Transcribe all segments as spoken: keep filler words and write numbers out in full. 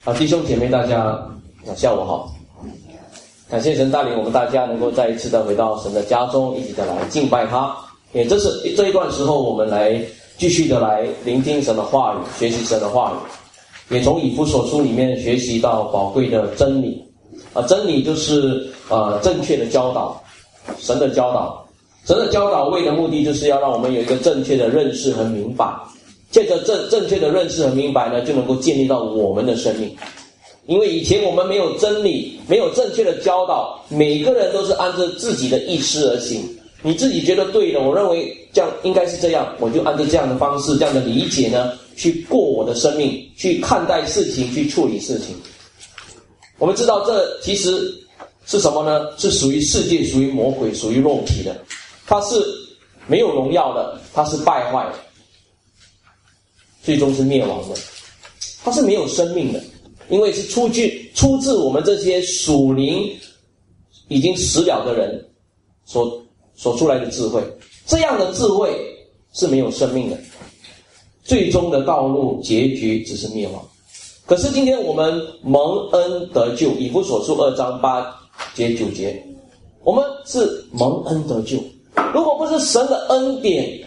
啊，弟兄姐妹，大家下午好！感谢神带领我们大家能够再一次的回到神的家中，一起的来敬拜他。也这是这一段时候，我们来继续的来聆听神的话语，学习神的话语，也从以弗所书里面学习到宝贵的真理。啊，真理就是呃正确的教导，神的教导，神的教导为的目的就是要让我们有一个正确的认识和明白。借着正正确的认识和明白呢，就能够建立到我们的生命。因为以前我们没有真理，没有正确的教导，每个人都是按照自己的意思而行。你自己觉得对的，我认为这样应该是这样，我就按照这样的方式，这样的理解呢，去过我的生命，去看待事情，去处理事情。我们知道这其实是什么呢？是属于世界，属于魔鬼，属于肉体的。它是没有荣耀的，它是败坏的，最终是灭亡的，它是没有生命的，因为是出去出自我们这些属灵已经死了的人所所出来的智慧。这样的智慧是没有生命的，最终的道路结局只是灭亡。可是今天我们蒙恩得救，以弗所书二章八节九节，我们是蒙恩得救。如果不是神的恩典，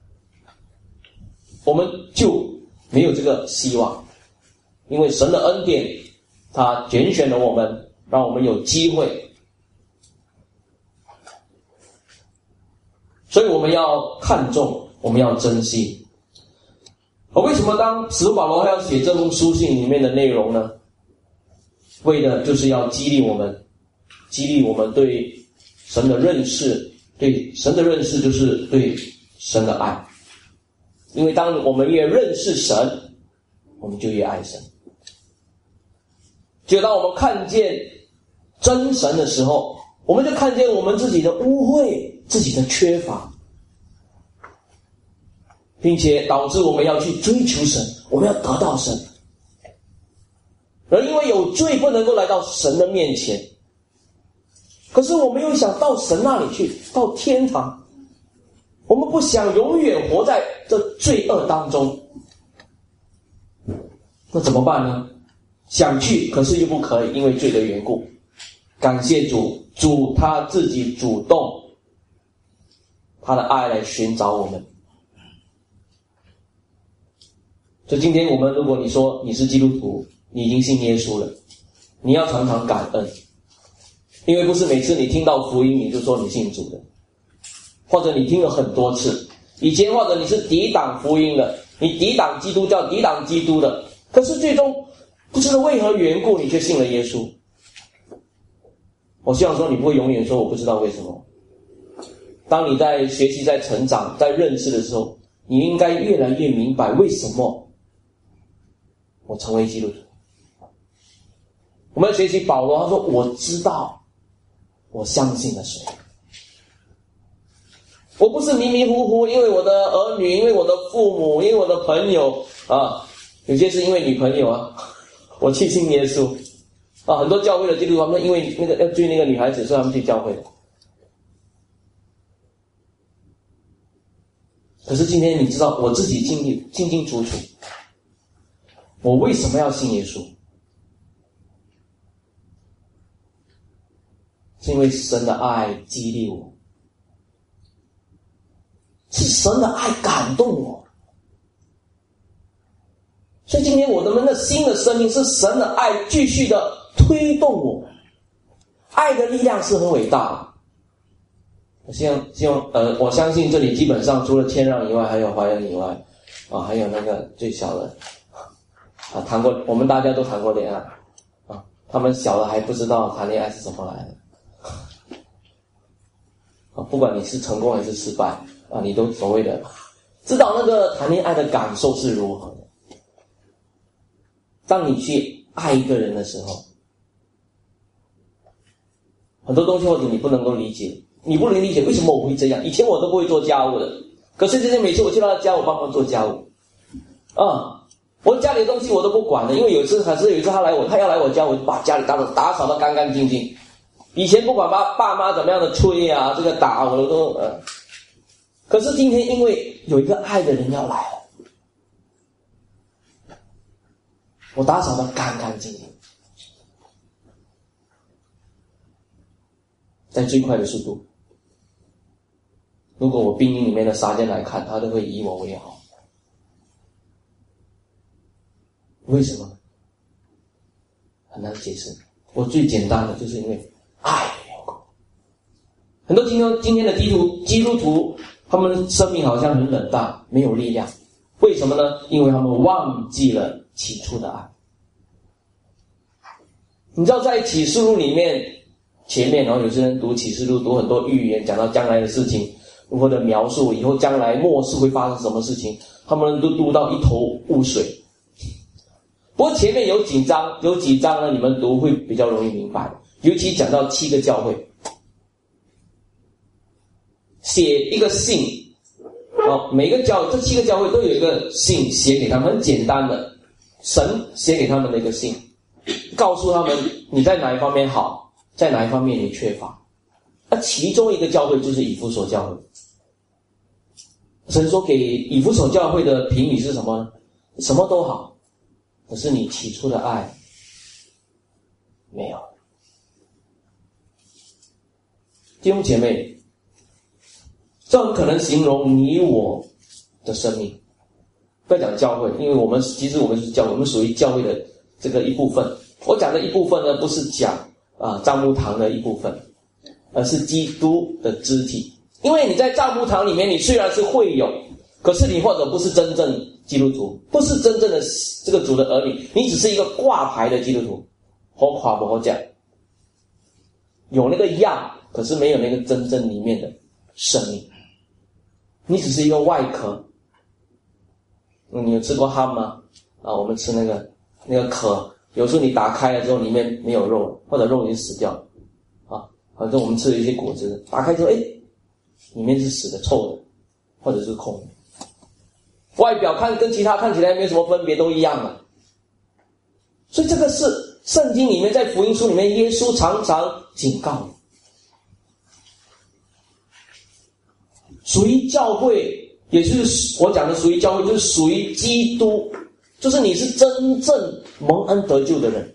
我们就没有这个希望。因为神的恩典，他拣选了我们，让我们有机会，所以我们要看重，我们要珍惜。而为什么当使徒保罗要写这封书信里面的内容呢？为的就是要激励我们，激励我们对神的认识，对神的认识就是对神的爱。因为当我们越认识神，我们就越爱神。就当我们看见真神的时候，我们就看见我们自己的污秽，自己的缺乏，并且导致我们要去追求神，我们要得到神。而因为有罪不能够来到神的面前，可是我们又想到神那里去，到天堂。我们不想永远活在这罪恶当中，那怎么办呢？想去，可是又不可以，因为罪的缘故。感谢主，主他自己主动他的爱来寻找我们。所以今天我们，如果你说你是基督徒，你已经信耶稣了，你要常常感恩，因为不是每次你听到福音你就说你信主的，或者你听了很多次，以前或者你是抵挡福音的，你抵挡基督教，抵挡基督的，可是最终不知道为何缘故你却信了耶稣。我希望说你不会永远说我不知道为什么。当你在学习，在成长，在认识的时候，你应该越来越明白为什么我成为基督徒。我们学习保罗，他说我知道我相信了谁。我不是迷迷糊糊，因为我的儿女，因为我的父母，因为我的朋友啊，有些是因为女朋友啊，我去信耶稣啊。很多教会的基督徒他们因为那个要追那个女孩子，所以他们去教会的。可是今天你知道，我自己清清清清楚楚，我为什么要信耶稣？是因为神的爱激励我，是神的爱感动我。所以今天我们的新的生命是神的爱继续的推动我。爱的力量是很伟大的。我希望希望呃，我相信这里基本上除了谦让以外，还有怀恩以外啊，还有那个最小的啊，谈过，我们大家都谈过恋爱啊，他们小的还不知道谈恋爱是怎么来的啊，不管你是成功还是失败啊，你都所谓的知道那个谈恋爱的感受是如何的。当你去爱一个人的时候，很多东西或者你不能够理解，你不能理解为什么我会这样。以前我都不会做家务的，可是现在每次我去到他家，我帮忙做家务啊。我家里的东西我都不管的，因为有一次还是有一次他来我，他要来我家，我就把家里打扫打扫得干干净净。以前不管爸爸妈怎么样的催啊，这个打我都呃。可是今天因为有一个爱的人要来了， 我打扫得干干净净，在最快的速度。如果我兵营里面的杀将来看，他都会以我为豪。为什么？很难解释。我最简单的就是因为爱的缘故。很多今天今天的基督基督徒，他们的生命好像很冷淡，没有力量。为什么呢？因为他们忘记了起初的爱。你知道在启示录里面，前面然后有些人读启示录，读很多预言，讲到将来的事情，或者描述以后将来末世会发生什么事情，他们都读到一头雾水。不过前面有几章，有几章呢，你们读会比较容易明白。尤其讲到七个教会，写一个信，哦，每个教这七个教会都有一个信写给他们，很简单的，神写给他们的一个信，告诉他们你在哪一方面好，在哪一方面你缺乏。那其中一个教会就是以弗所教会。神说给以弗所教会的评语是什么呢？什么都好，可是你起初的爱没有。弟兄姐妹，这很可能形容你我的生命。不要讲教会，因为我们其实我们是教会，我们属于教会的这个一部分。我讲的一部分呢，不是讲啊帐幕堂的一部分，而是基督的肢体。因为你在帐幕堂里面，你虽然是会友，可是你或者不是真正基督徒，不是真正的这个主的儿女，你只是一个挂牌的基督徒，好垮不好讲，有那个样，可是没有那个真正里面的生命。你只是一个外壳。你有吃过ham吗？啊，我们吃那个那个壳，有时候你打开了之后里面没有肉，或者肉已经死掉了啊。反正我们吃了一些果子，打开之后，哎，里面是死的、臭的，或者是空的。外表看跟其他看起来没有什么分别，都一样的。所以这个是圣经里面在福音书里面，耶稣常常警告你。属于教会，也就是我讲的属于教会，就是属于基督，就是你是真正蒙恩得救的人。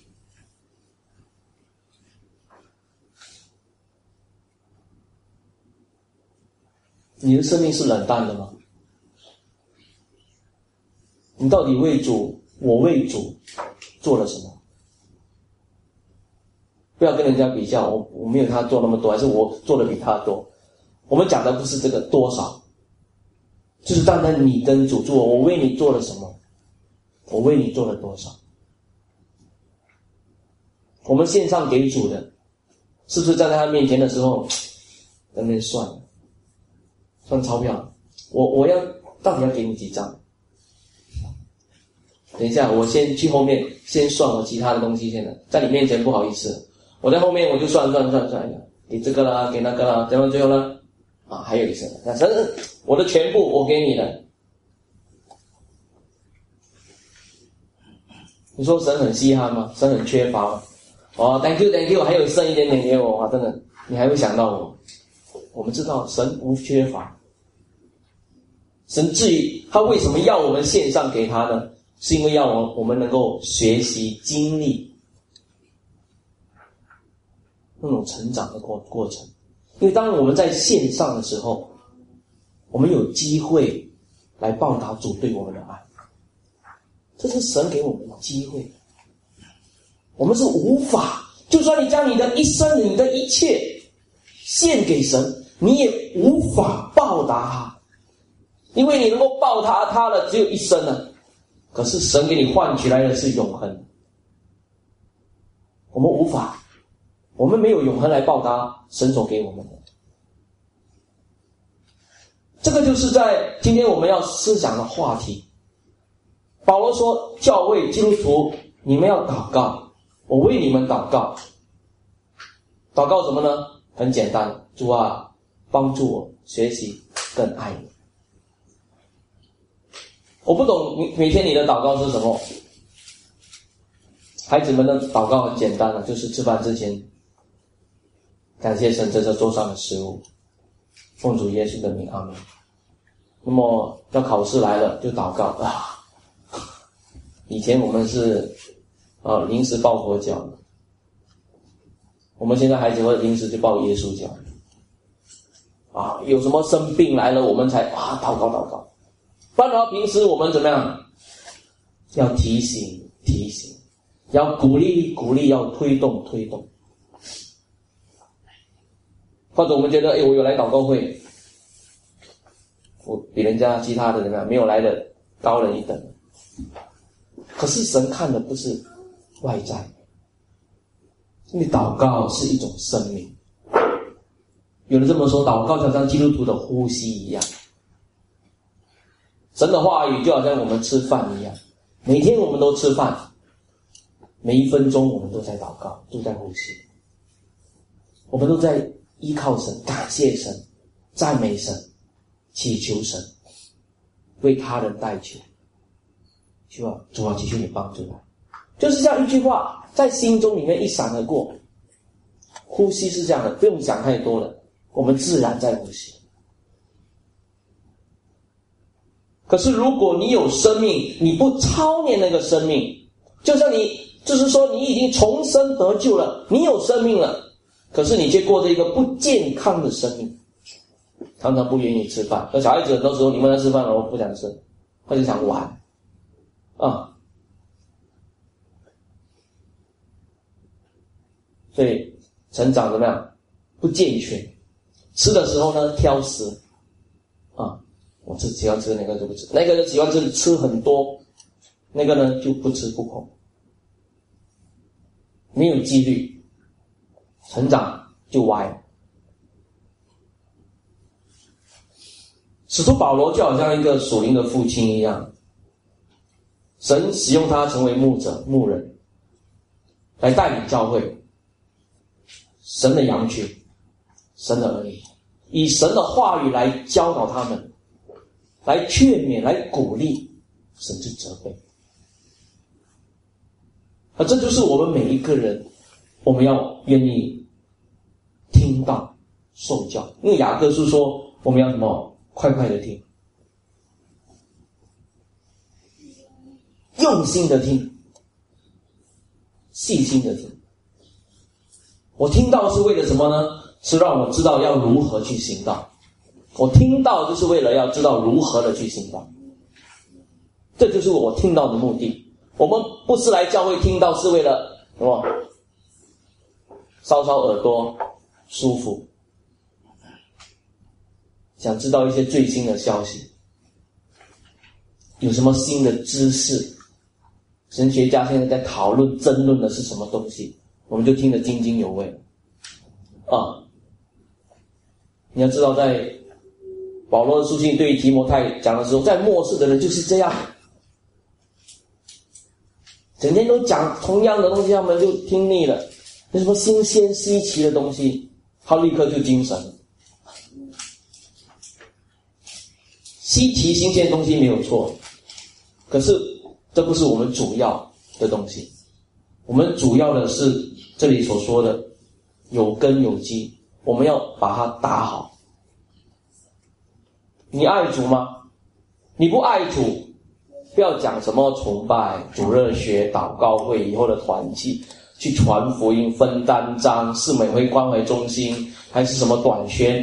你的生命是冷淡的吗？你到底为主，我为主做了什么？不要跟人家比较，我我没有他做那么多，还是我做的比他多。我们讲的不是这个多少，就是单单你跟主做，我为你做了什么，我为你做了多少。我们献上给主的，是不是站在他面前的时候，在那边算了，算钞票，我我要到底要给你几张？等一下，我先去后面先算我其他的东西，现在在你面前不好意思，我在后面我就算算算算，给这个啦，给那个啦，然后最后呢？啊，还有一声，那神，我的全部我给你了。你说神很稀罕吗？神很缺乏吗？哦 ，thank you，thank you， 还有剩一点点给我啊！真的，你还会想到我。我们知道神无缺乏。神至于他为什么要我们献上给他呢？是因为要我我们能够学习经历那种成长的过过程。因为当我们在线上的时候，我们有机会来报答主对我们的爱，这是神给我们的机会。我们是无法，就算你将你的一生、你的一切献给神，你也无法报答他，因为你能够报答他的只有一生了。可是神给你换取来的是永恒，我们无法。我们没有永恒来报答神所给我们的。这个就是在今天我们要思想的话题。保罗说，教会基督徒，你们要祷告，我为你们祷告。祷告什么呢？很简单，主啊，帮助我学习更爱你。我不懂每天你的祷告是什么。孩子们的祷告很简单了，就是吃饭之前感谢神在这桌上的食物，奉主耶稣的名，阿们。那么要考试来了就祷告啊， 以前我们是啊临时抱佛脚，我们现在孩子会临时就抱耶稣脚啊，有什么生病来了，我们才啊祷告祷告。不然的话，平时我们怎么样？要提醒提醒，要鼓励鼓励，要推动推动。或者我们觉得，哎，我有来祷告会，我比人家其他的怎么样？没有来的高人一等。可是神看的不是外在，因为祷告是一种生命。有人这么说，祷告就像基督徒的呼吸一样。神的话语就好像我们吃饭一样，每天我们都吃饭，每一分钟我们都在祷告，都在呼吸，我们都在依靠神，感谢神，赞美神，祈求神，为他人代求，是吧？主啊，祈求你帮助他，就是这样一句话，在心中里面一闪而过。呼吸是这样的，不用想太多了，我们自然在呼吸。可是如果你有生命，你不操练那个生命，就像你就是说你已经重生得救了，你有生命了，可是你却过着一个不健康的生命，常常不愿意吃饭。那小孩子很多时候你问他吃饭了，我不想吃，他就想玩啊。所以成长怎么样？不健全。吃的时候呢，挑食啊，我只喜欢吃那个就不吃，那个就喜欢吃吃很多，那个呢就不吃不碰，没有纪律，成长就歪了。使徒保罗就好像一个属灵的父亲一样，神使用他成为牧者牧人，来带领教会，神的羊群，神的儿女，以神的话语来教导他们，来劝勉，来鼓励，甚至责备。而这就是我们每一个人，我们要愿意听到受教。因为雅各书说我们要什么？快快的听，用心的听，细心的听。我听到是为了什么呢？是让我知道要如何去行道。我听到就是为了要知道如何的去行道，这就是我听到的目的。我们不是来教会听到是为了什么？搔搔耳朵舒服，想知道一些最新的消息，有什么新的知识，神学家现在在讨论争论的是什么东西，我们就听得津津有味啊。你要知道，在保罗的书信对提摩太讲的时候，在末世的人就是这样，整天都讲同样的东西，他们就听腻了。有什么新鲜稀奇的东西，他立刻就精神了。稀奇新鲜的东西没有错，可是这不是我们主要的东西。我们主要的是这里所说的有根有基，我们要把它打好。你爱主吗？你不爱主，不要讲什么崇拜、主日学、祷告会以后的团契，去传福音、分单张、是美会关怀中心，还是什么短宣，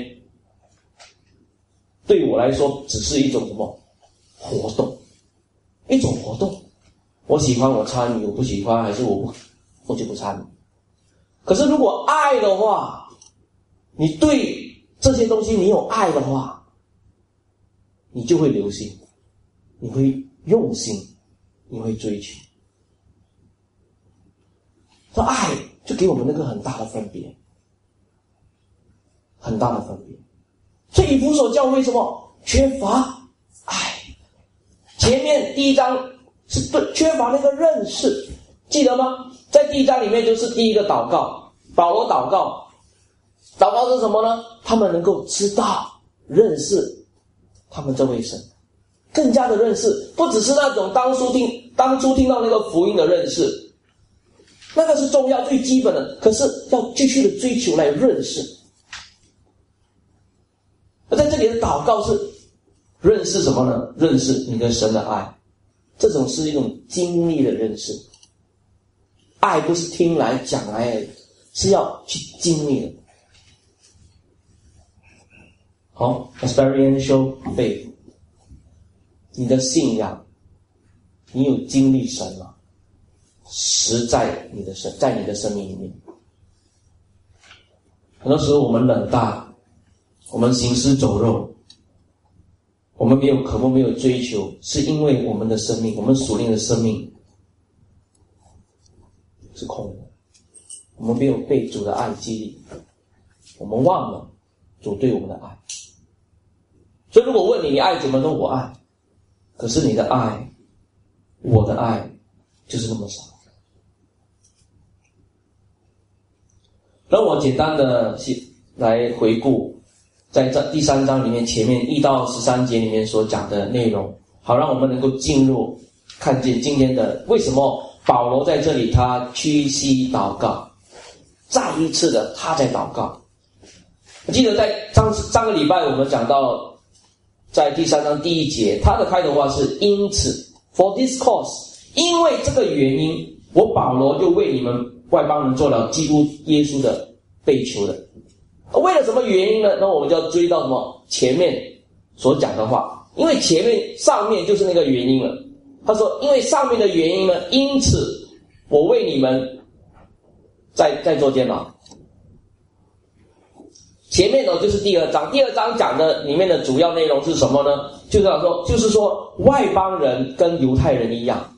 对我来说只是一种什么活动，一种活动。我喜欢我参与，我不喜欢还是我不我就不参与。可是如果爱的话，你对这些东西你有爱的话，你就会留心，你会用心，你会追求。这爱就给我们那个很大的分别，很大的分别。所以以弗所教会什么？缺乏爱。前面第一章是对缺乏那个认识，记得吗？在第一章里面就是第一个祷告，保罗祷告，祷告是什么呢？他们能够知道、认识他们这位神，更加的认识，不只是那种当初听当初听到那个福音的认识，那个是重要最基本的，可是要继续的追求来认识。而在这里的祷告是认识什么呢？认识你跟神的爱， 这种是一种经历的认识。爱不是听来讲来，是要去经历的。好 experiential faith， 你的信仰，你有经历神吗？实在你的生，在你的生命里面。很多时候我们冷淡，我们行尸走肉，我们没有渴慕，没有追求，是因为我们的生命，我们属灵的生命是空的，我们没有被主的爱激励，我们忘了主对我们的爱。所以如果问你，你爱主吗？说我爱，可是你的爱，我的爱就是那么少。让我简单的来回顾在这第三章里面前面一到十三节里面所讲的内容，好让我们能够进入看见今天的为什么保罗在这里他屈膝祷告，再一次的他在祷告。我记得在上上个礼拜我们讲到在第三章第一节，他的开头话是因此 for this cause， 因为这个原因，我保罗就为你们外邦人做了基督耶稣的被囚的。为了什么原因呢？那我们就要追到什么前面所讲的话，因为前面上面就是那个原因了。他说因为上面的原因呢，因此我为你们在在做监牢。前面呢就是第二章，第二章讲的里面的主要内容是什么呢？就是说就是说外邦人跟犹太人一样，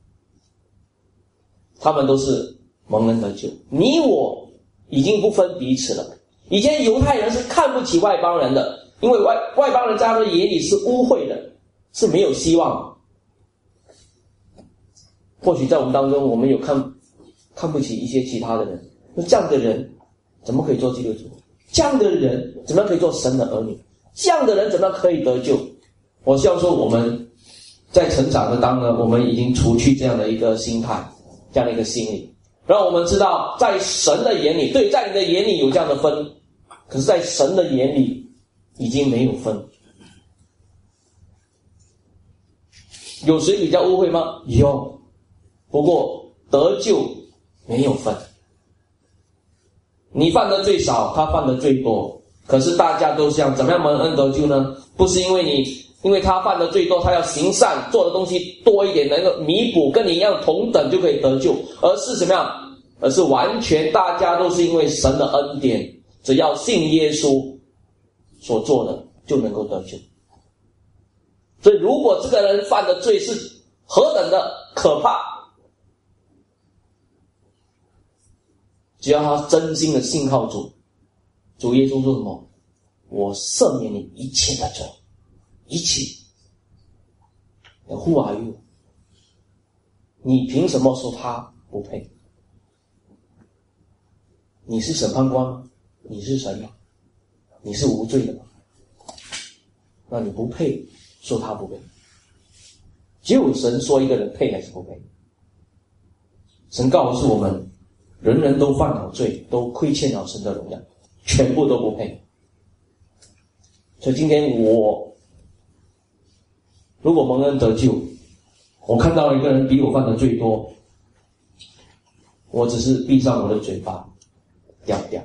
他们都是蒙恩得救，你我已经不分彼此了。以前犹太人是看不起外邦人的，因为外外邦人在他们眼里是污秽的，是没有希望的。或许在我们当中，我们有看看不起一些其他的人，那这样的人怎么可以做基督徒？这样的人怎么样可以做神的儿女？这样的人怎么样可以得救？我希望说我们在成长的当中，我们已经除去这样的一个心态，这样的一个心理，让我们知道在神的眼里，对，在你的眼里有这样的分，可是在神的眼里已经没有分。有谁比较污秽吗？有，不过得救没有分。你犯的最少，他犯的最多，可是大家都像怎么样蒙恩得救呢？不是因为你因为他犯的最多，他要行善做的东西多一点，能够弥补跟你一样同等就可以得救，而是怎么样？而是完全大家都是因为神的恩典，只要信耶稣所做的就能够得救。所以如果这个人犯的罪是何等的可怕，只要他真心的信靠主，主耶稣说什么？我赦免你一切的罪，一切。Who are you？ 你凭什么说他不配？你是审判官吗？你是神吗？你是无罪的吗？那你不配说他不配。只有神说一个人配还是不配。神告诉我们，人人都犯了罪，都亏欠了神的荣耀，全部都不配。所以今天我如果蒙恩得救，我看到一个人比我犯的罪多，我只是闭上我的嘴巴，掉掉。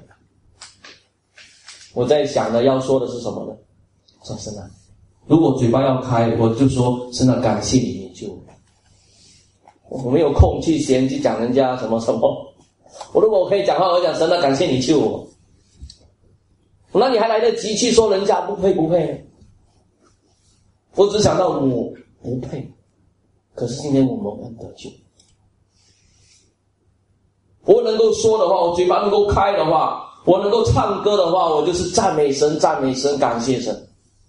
我在想的要说的是什么呢？说神啊，如果嘴巴要开，我就说神啊，感谢你，你救我。我没有空去闲去讲人家什么什么。我如果我可以讲话，我讲神啊，感谢你救我。那你还来得及去说人家不配不配呢？我只想到我不配，可是今天我蒙恩得救。我能够说的话，我嘴巴能够开的话，我能够唱歌的话，我就是赞美神，赞美神，感谢神。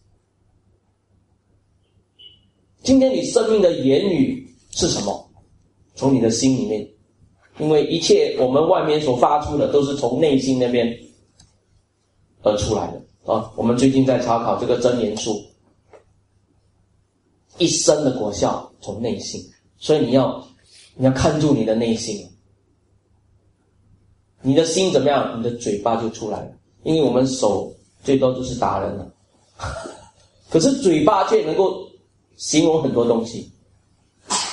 今天你生命的言语是什么？从你的心里面，因为一切我们外面所发出的都是从内心那边而出来的啊。我们最近在查考这个箴言书，一生的果效从内心，所以你要你要看住你的内心。你的心怎么样，你的嘴巴就出来了。因为我们手最多就是打人了，可是嘴巴却能够形容很多东西。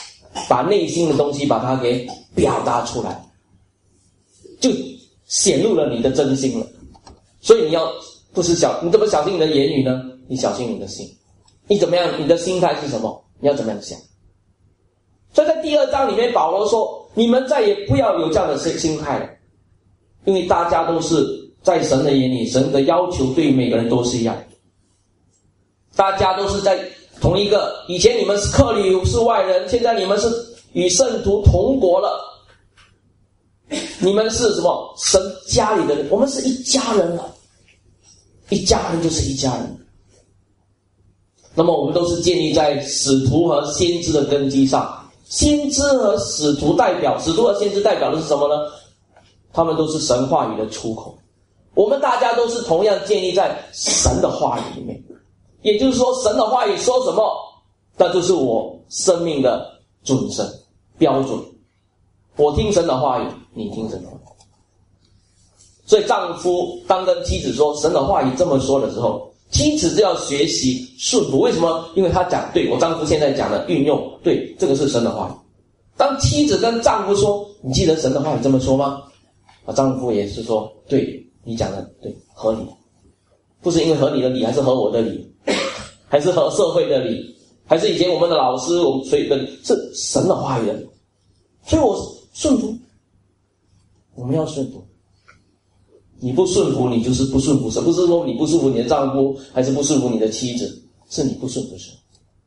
把内心的东西把它给表达出来，就显露了你的真心了。所以你要不是小，你怎么小心你的言语呢？你小心你的心，你怎么样？你的心态是什么？你要怎么样想？所以在第二章里面，保罗说：你们再也不要有这样的心态了，因为大家都是在神的眼里，神的要求对于每个人都是一样，大家都是在同一个。以前你们是客旅是外人，现在你们是与圣徒同国了，你们是什么？神家里的人，我们是一家人了，一家人就是一家人。那么我们都是建立在使徒和先知的根基上。先知和使徒代表，使徒和先知代表的是什么呢？他们都是神话语的出口。我们大家都是同样建立在神的话语里面，也就是说，神的话语说什么，那就是我生命的准绳标准。我听神的话语，你听神的话语。所以丈夫当跟妻子说神的话语这么说的时候，妻子就要学习顺服。为什么？因为他讲，对，我丈夫现在讲的运用，对，这个是神的话语。当妻子跟丈夫说，你记得神的话语这么说吗？啊，丈夫也是说，对，你讲的对，合理。不是因为合你的理，还是合我的理，还是合社会的理，还是以前我们的老师我们谁的理，是神的话语的理。所以我顺服，我们要顺服。你不顺服，你就是不顺服神，不是说你不顺服你的丈夫，还是不顺服你的妻子，是你不顺服神。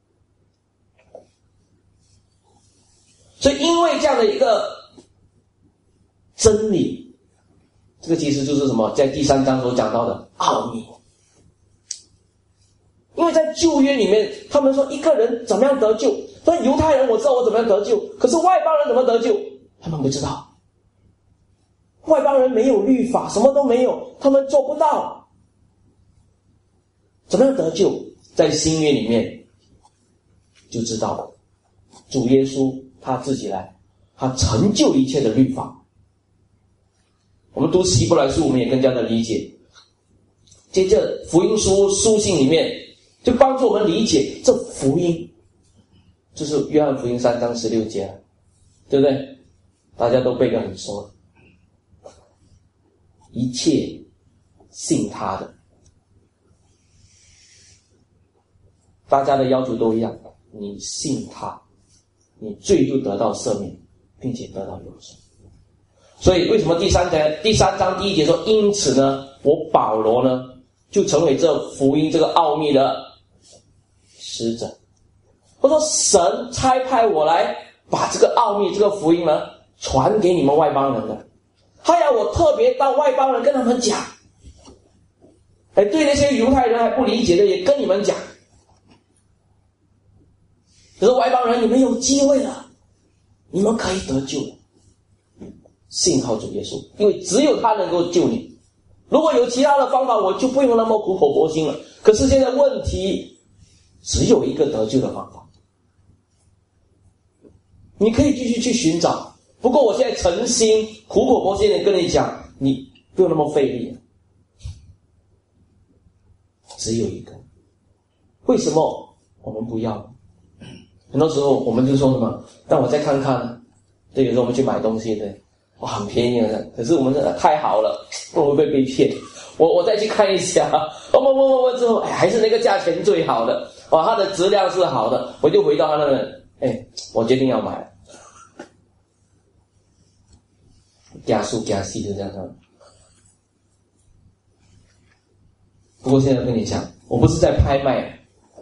所以因为这样的一个真理，这个其实就是什么，在第三章所讲到的奥秘。因为在旧约里面，他们说一个人怎么样得救，说犹太人我知道我怎么样得救，可是外邦人怎么得救，他们不知道。外邦人没有律法，什么都没有，他们做不到。怎么样得救？在新约里面就知道了，主耶稣他自己来，他成就一切的律法。我们读希伯来书，我们也更加的理解。接着福音书书信里面就帮助我们理解这福音，就是约翰福音三章十六节，对不对？大家都背得很熟了。一切信他的，大家的要求都一样，你信他，你罪就得到赦免，并且得到永生。所以为什么第三节第三章第一节说，因此呢，我保罗呢就成为这福音这个奥秘的使者。我说神差派我来把这个奥秘这个福音呢传给你们外邦人的，他要我特别到外邦人跟他们讲，哎，对那些犹太人还不理解的也跟你们讲。可是外邦人，你们有机会了，你们可以得救了，信靠主耶稣，因为只有他能够救你。如果有其他的方法，我就不用那么苦口婆心了。可是现在问题只有一个得救的方法，你可以继续去寻找。不过我现在诚心苦口婆心的跟你讲，你不用那么费力了，只有一个。为什么我们不要？很多时候我们就说什么，让我再看看。对，有时候我们去买东西，对，哇，很便宜的，可是我们太好了，会不会被骗？我我再去看一下，我问问问问之后，哎，还是那个价钱最好的，哇，它的质量是好的，我就回到他那个，哎，我决定要买了。加速加细就这样子。不过现在跟你讲，我不是在拍卖，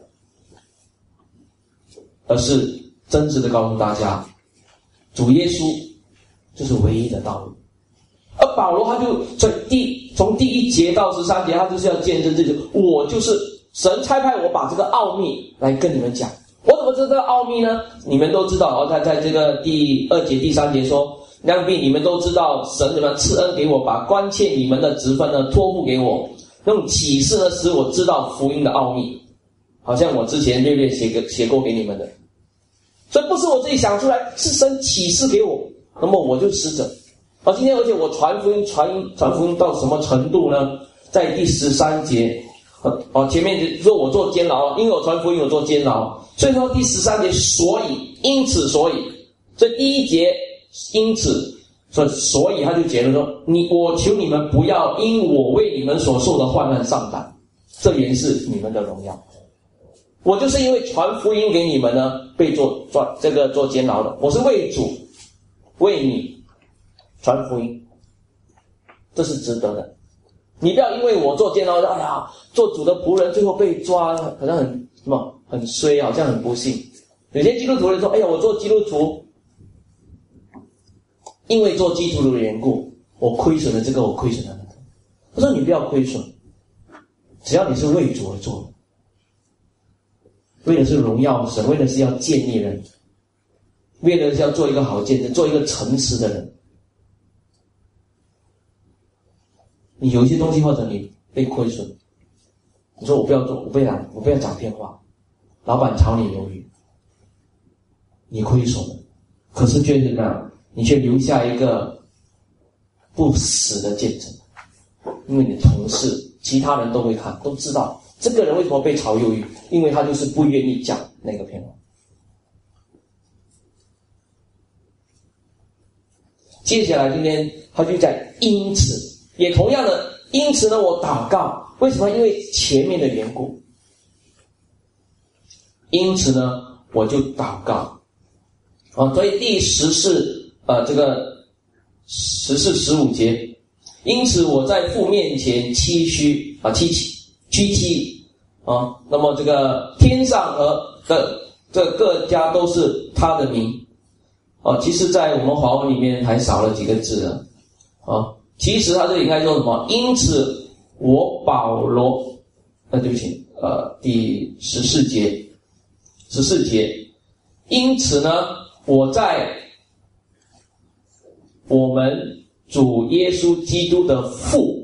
而是真实的告诉大家，主耶稣就是唯一的道路。而保罗他就从第从第一节到十三节，他就是要见证这个，我就是神差派我把这个奥秘来跟你们讲。我怎么知道这个奥秘呢？你们都知道，他在这个第二节第三节说，量必你们都知道，神怎么赐恩给我，把关切你们的职分呢托付给我，用启示呢使我知道福音的奥秘，好像我之前略略写个写过给你们的。所以不是我自己想出来，是神启示给我，那么我就使者。而今天而且我传福音传传福音到什么程度呢？在第十三节，哦，前面说我做监牢，因为我传福音我做监牢，所以说第十三节，所以因此所以所以第一节，因此，所以所以他就结论说：你我求你们不要因我为你们所受的患难上胆，这原是你们的荣耀。我就是因为传福音给你们呢，被做做这个做监牢的。我是为主为你传福音，这是值得的。你不要因为我做监牢的，哎呀，做主的仆人最后被抓，好像很什么很衰，好像很不幸。有些基督徒人说：哎呀，我做基督徒，因为做基督徒的缘故，我亏损了这个，我亏损了那个。他说：你不要亏损，只要你是为主而做的。为的是荣耀神，为的是要建立人，为的是要做一个好见证，做一个诚实的人。你有一些东西或者你被亏损，你说我不要做，我不要讲，我不要讲骗话，老板炒你鱿鱼，你亏损了，可是却是怎么样？你却留下一个不死的见证，因为你同事、其他人都会看，都知道。这个人为什么被炒鱿鱼？因为他就是不愿意讲那个骗话。接下来今天他就在因此，也同样的，因此呢，我祷告，为什么？因为前面的缘故。因此呢，我就祷告。啊，所以第十四呃这个十四十五节，因此我在父面前期虚啊期期。屈膝啊，那么这个天上和的这各家都是他的名啊。其实，在我们华文里面还少了几个字啊。啊，其实他这里应该说什么？因此，我保罗，呃，对不起，呃，第十四节，十四节，因此呢，我在我们主耶稣基督的父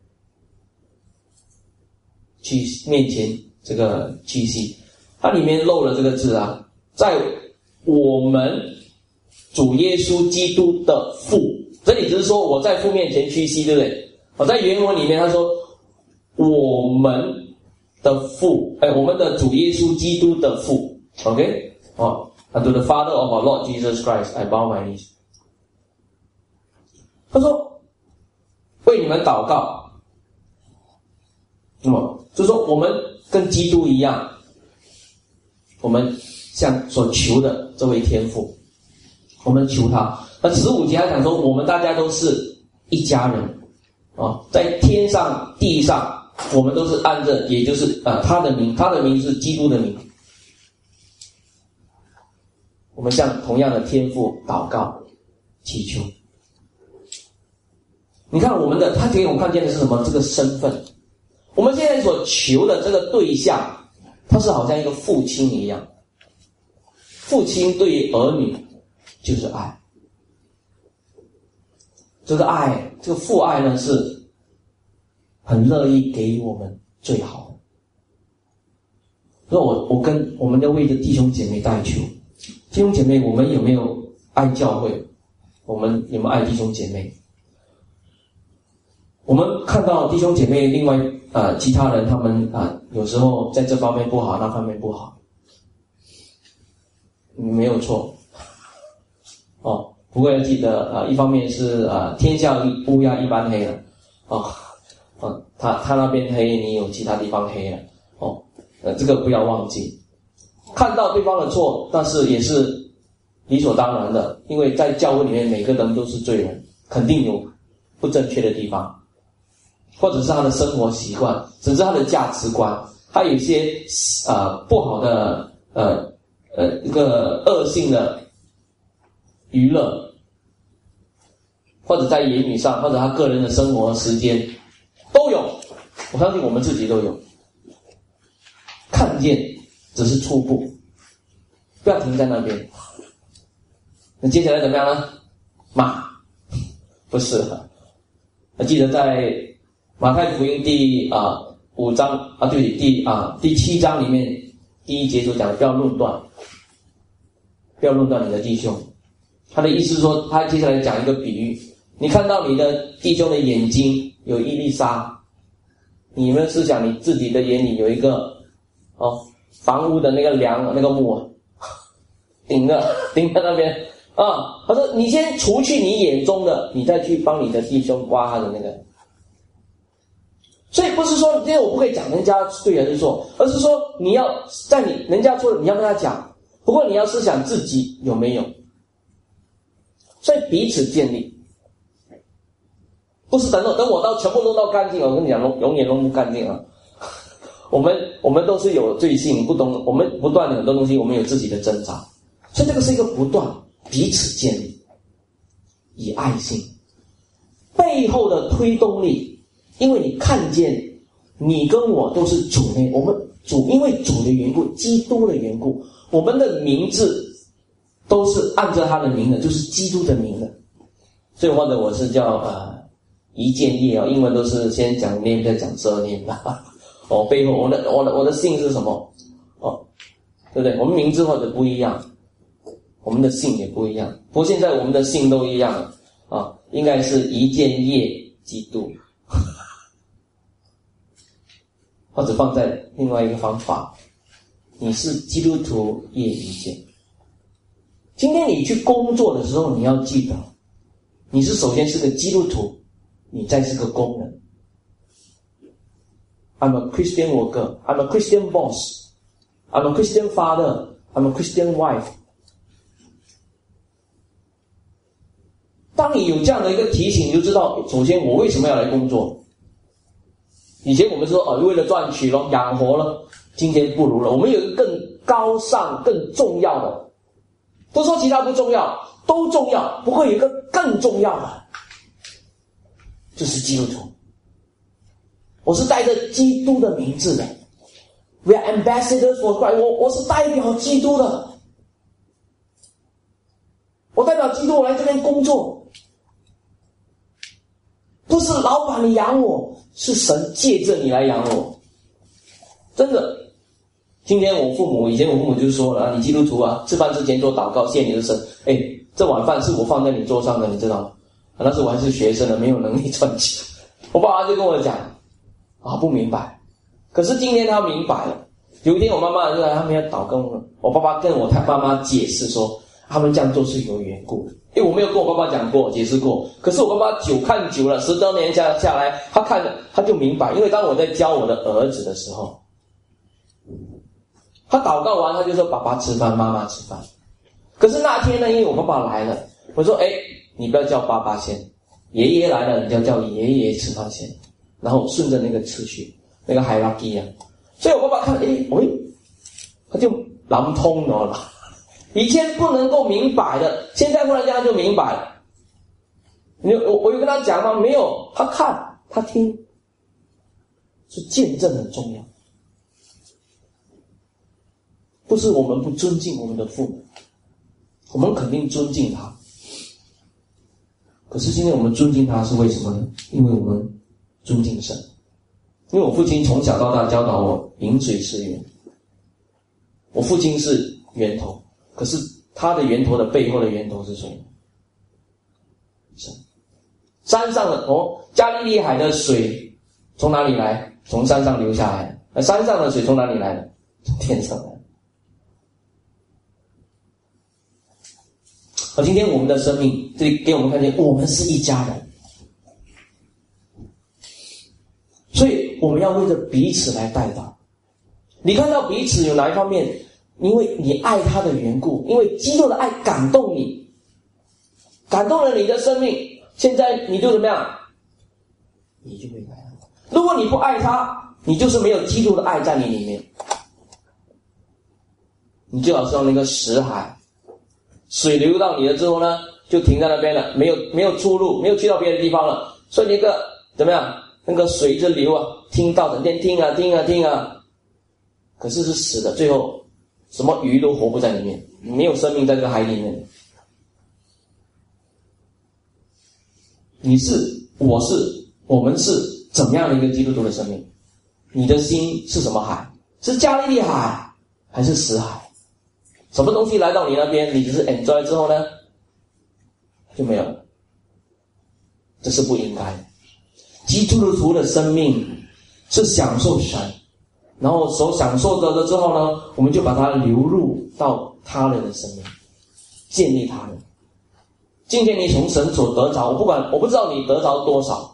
去面前这个屈膝，它里面漏了这个字啊，在我们主耶稣基督的父，这里只是说我在父面前屈膝，对不对？我在原文里面他说我们的父，哎，我们的主耶稣基督的父 ，OK， 哦 ，To the Father of our Lord Jesus Christ, I bow my knees。他说为你们祷告。那么就是说我们跟基督一样，我们向所求的这位天父，我们求他。那十五节他讲说我们大家都是一家人啊，在天上地上我们都是按着，也就是呃他的名，他的名是基督的名，我们向同样的天父祷告祈求。你看我们的，他给我们看见的是什么？这个身份。我们现在所求的这个对象，他是好像一个父亲一样。父亲对于儿女就是爱，这个爱，这个父爱呢，是很乐意给予我们最好的。那我我跟我们的为的弟兄姐妹代求，弟兄姐妹，我们有没有爱教会？我们有没有爱弟兄姐妹？我们看到弟兄姐妹，另外呃其他人他们啊、呃、有时候在这方面不好，那方面不好，没有错。哦，不过要记得啊、呃，一方面是啊、呃、天下乌鸦一般黑了，哦，哦他他那边黑，你有其他地方黑了，哦，呃这个不要忘记。看到对方的错，但是也是理所当然的，因为在教会里面每个人都是罪人，肯定有不正确的地方。或者是他的生活习惯，甚至他的价值观，他有一些呃不好的呃呃一个恶性的娱乐，或者在言语上，或者他个人的生活时间都有。我相信我们自己都有。看见只是初步，不要停在那边。那接下来怎么样呢？骂，不是。我记得在马太福音第啊五章啊，对，第啊第七章里面第一节所讲的，不要论断，不要论断你的弟兄。他的意思是说，他接下来讲一个比喻，你看到你的弟兄的眼睛有一粒沙，你有没有思想你自己的眼里有一个哦房屋的那个梁那个木顶着顶在那边啊，他说你先除去你眼中的，你再去帮你的弟兄挖他的那个。所以不是说因为我不可以讲人家对还是错，而是说你要在你人家错了，你要跟他讲，不过你要思想自己有没有。所以彼此建立，不是等等等我到全部弄到干净，我跟你讲，永远弄不干净啊。我们我们都是有罪性，不懂，我们不断的很多东西，我们有自己的挣扎，所以这个是一个不断彼此建立，以爱心背后的推动力，因为你看见你跟我都是主内，我们主因为主的缘故，基督的缘故，我们的名字都是按照他的名的，就是基督的名的。所以或者我是叫呃一建业哦，英文都是先讲 name 再讲 surname 吧。哦，背后我的我的我的姓是什么？哦，对不对？我们名字或者不一样，我们的姓也不一样。不过现在我们的姓都一样啊，应该是一建业基督，或者放在另外一个方法，你是基督徒业一建。今天你去工作的时候，你要记得，你是首先是个基督徒，你再是个工人。I'm a Christian worker. I'm a Christian boss. I'm a Christian father. I'm a Christian wife. 当你有这样的一个提醒，你就知道，首先我为什么要来工作。以前我们说，哦，为了赚取咯，养活了。今天不如了，我们有一个更高尚、更重要的。不说其他不重要，都重要，不过有一个更重要的，就是基督徒。我是带着基督的名字的 ，We are ambassadors for Christ。我我是代表基督的，我代表基督，我来这边工作，不是老板你养我，是神借着你来养我。真的，今天我父母，以前我父母就说了，你基督徒啊，吃饭之前做祷告，谢你的神。哎，这碗饭是我放在你桌上的，你知道吗？那时我还是学生呢，没有能力赚钱。我爸爸就跟我讲。啊，不明白。可是今天他明白了。有一天我妈妈就来，他们要祷告了。我爸爸跟我他爸妈解释说，他们这样做是有缘故的。因为我没有跟我爸爸讲过、解释过。可是我爸爸久看久了，十多年下下来，他看了他就明白。因为当我在教我的儿子的时候，他祷告完，他就说爸爸吃饭，妈妈吃饭。可是那天呢，因为我爸爸来了，我说，哎，你不要叫爸爸先，爷爷来了，你就要叫爷爷吃饭先。然后顺着那个次序，那个hierarchy啊，所以我爸爸看，诶，喂，他就諗通咗了。以前不能够明白的，现在忽然间他就明白了。你我我有跟他讲吗？没有，他看他听，是见证很重要。不是我们不尊敬我们的父母，我们肯定尊敬他。可是今天我们尊敬他是为什么呢？因为我们尊敬神。因为我父亲从小到大教导我饮水思源，我父亲是源头，可是他的源头的背后的源头是谁？神。山上的哦，加利利海的水从哪里来？从山上流下来。那山上的水从哪里来的？从天上来。而今天我们的生命，这里给我们看见，我们是一家人。所以我们要为着彼此来代祷。你看到彼此有哪一方面？因为你爱他的缘故，因为基督的爱感动你，感动了你的生命，现在你就怎么样？你就会爱他。如果你不爱他，你就是没有基督的爱在你里面。你就好像那个死海，水流到你了之后呢，就停在那边了，没有没有出路，没有去到别的地方了。所以那个怎么样？那个水着流啊，听到整天听啊听啊听啊，可是是死的，最后什么鱼都活不在里面，没有生命在这个海里面。你是，我是，我们是怎么样的一个基督徒的生命？你的心是什么海？是加利利海还是死海？什么东西来到你那边，你只是 enjoy 之后呢，就没有了。这是不应该的。基督徒的生命是享受神，然后所享受着的之后呢，我们就把它流入到他人的生命，建立他人。 今天你从神所得着，我不管，我不知道你得着多少，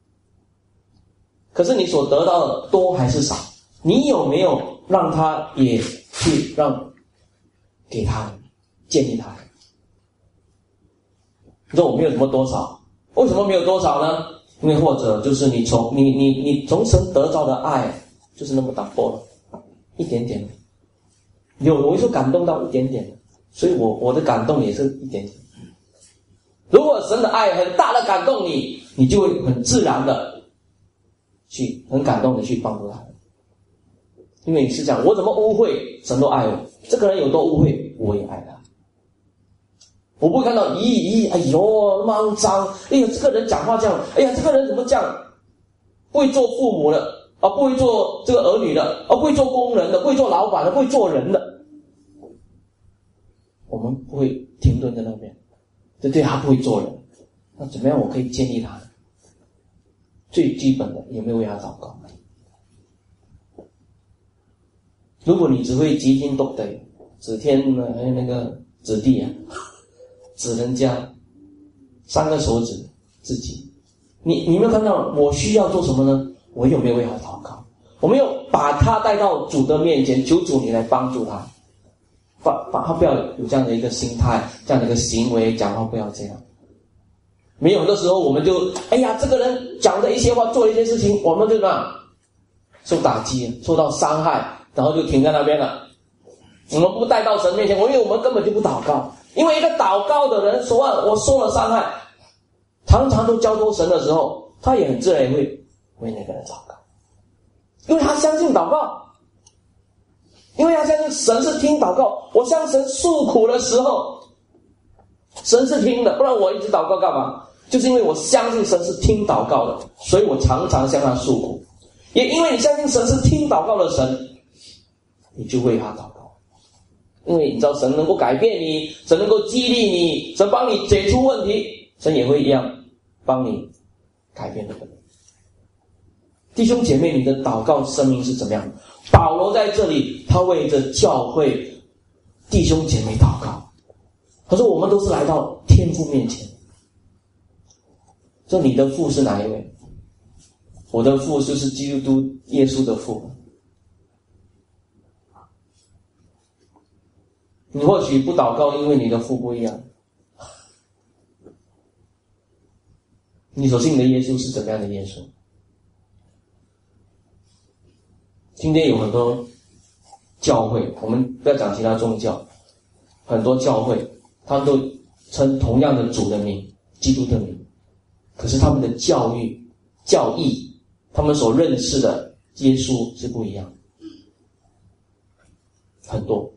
可是你所得到的多还是少？你有没有让他也去让给他建立他？你说我没有什么多少，为什么没有多少呢？因为或者就是你从你你你从神得到的爱就是那么打破了，一点点，有我就感动到一点点，所以我我的感动也是一点点。如果神的爱很大的感动你，你就会很自然的去很感动的去帮助他，因为你是讲我怎么污秽，神都爱我，这个人有多污秽，我也爱他。我不会看到咦咦，哎呦那么肮脏，哎呀这个人讲话这样，哎呀这个人怎么这样，不会做父母的啊，不会做这个儿女的啊，不会做工人的，不会做老板的，不会做人的，我们不会停顿在那边，这对他不会做人，那怎么样我可以建立他呢？最基本的有没有为他祷告？如果你只会急天斗地，指天还有那个指地啊，指人家三个手指自己，你你有没有看到我需要做什么呢？我有没有为他祷告？我没有把他带到主的面前，求主你来帮助他，把把他不要有这样的一个心态，这样的一个行为，讲话不要这样。没有的时候我们就哎呀这个人讲的一些话做了一些事情，我们就怎么样受打击，受到伤害，然后就停在那边了。我们不带到神面前，因为我们根本就不祷告。因为一个祷告的人说啊，我受了伤害，常常都交托神的时候，他也很自然会为那个人祷告，因为他相信祷告，因为他相信神是听祷告。我向神诉苦的时候，神是听的，不然我一直祷告干嘛？就是因为我相信神是听祷告的，所以我常常向他诉苦。也因为你相信神是听祷告的神，你就为他祷告。因为你知道神能够改变你，神能够激励你，神帮你解除问题，神也会一样帮你改变这个人。弟兄姐妹，你的祷告生命是怎么样的？保罗在这里他为着教会弟兄姐妹祷告，他说我们都是来到天父面前。说你的父是哪一位？我的父就是基督耶稣的父。你或许不祷告，因为你的父不一样。你所信的耶稣是怎么样的耶稣？今天有很多教会，我们不要讲其他宗教，很多教会他们都称同样的主的名，基督的名，可是他们的教育、教义，他们所认识的耶稣是不一样，很多。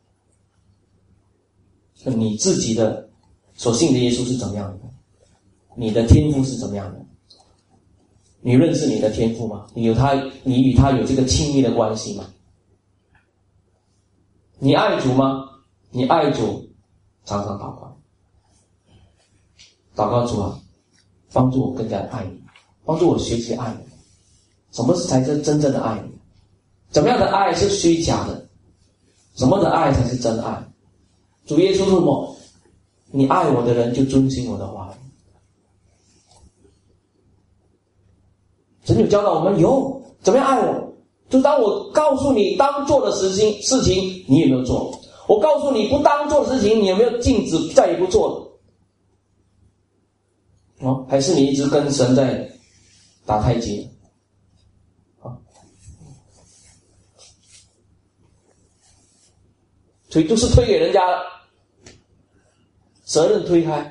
你自己的所信的耶稣是怎么样的？你的天父是怎么样的？你认识你的天父吗？你有他，你与他有这个亲密的关系吗？你爱主吗？你爱主，常常祷告，祷告主啊，帮助我更加爱你，帮助我学习爱你。什么才是真正的爱你？怎么样的爱是虚假的？什么的爱才是真爱？主耶稣说什么？你爱我的人就遵行我的话语。神有教导我们，有怎么样爱我？就当我告诉你当做的事情，事情你有没有做？我告诉你不当做的事情，你有没有禁止再也不做了？哦，还是你一直跟神在打太极？啊，推都是推给人家了，责任推开。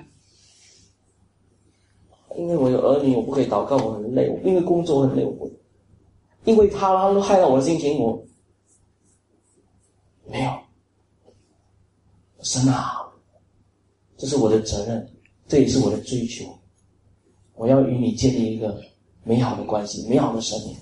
因为我有儿女，我不可以祷告，我很累；因为工作很累，我不因为他他都害到我的心情，我没有。神啊，这是我的责任，这也是我的追求。我要与你建立一个美好的关系，美好的生命。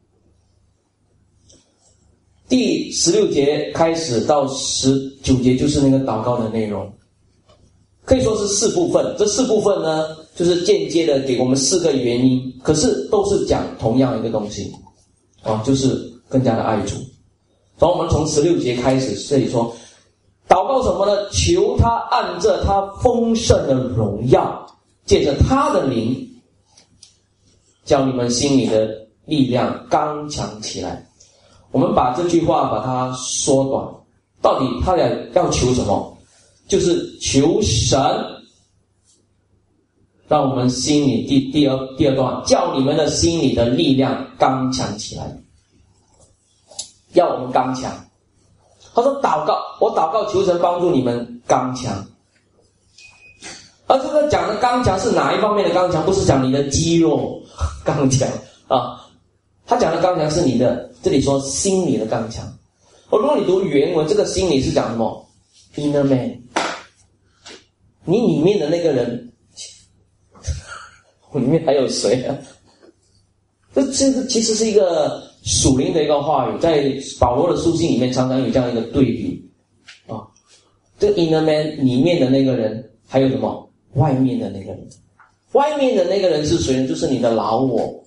第十六节开始到十九节就是那个祷告的内容，可以说是四部分。这四部分呢，就是间接的给我们四个原因，可是都是讲同样一个东西啊，就是更加的爱主。从我们从十六节开始，这里说祷告告什么呢？求他按着他丰盛的荣耀，借着他的灵，叫你们心里的力量刚强起来。我们把这句话把它缩短，到底他俩要求什么？就是求神让我们心里第第二第二段，叫你们的心里的力量刚强起来，要我们刚强。他说祷告，我祷告求神帮助你们刚强。而这个讲的刚强是哪一方面的刚强？不是讲你的肌肉刚强啊，他讲的刚强是你的，这里说心理的刚强。哦，如果你读原文，这个心理是讲什么 ？Inner man， 你里面的那个人，我里面还有谁啊？这这个其实是一个属灵的一个话语，在保罗的书信里面常常有这样一个对比啊。这个 inner man 里面的那个人，还有什么？外面的那个人。外面的那个人是谁呢？就是你的老我，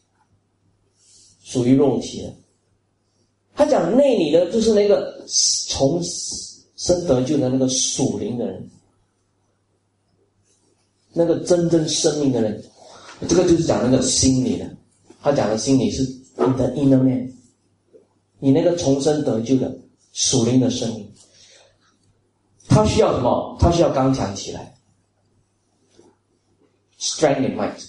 属于肉体的。他讲内里的，就是那个重生得救的那个属灵的人，那个真正生命的人。这个就是讲那个心理的。他讲的心理是你的 inner man， 你那个重生得救的属灵的生命。他需要什么？他需要刚强起来。Strength in mind。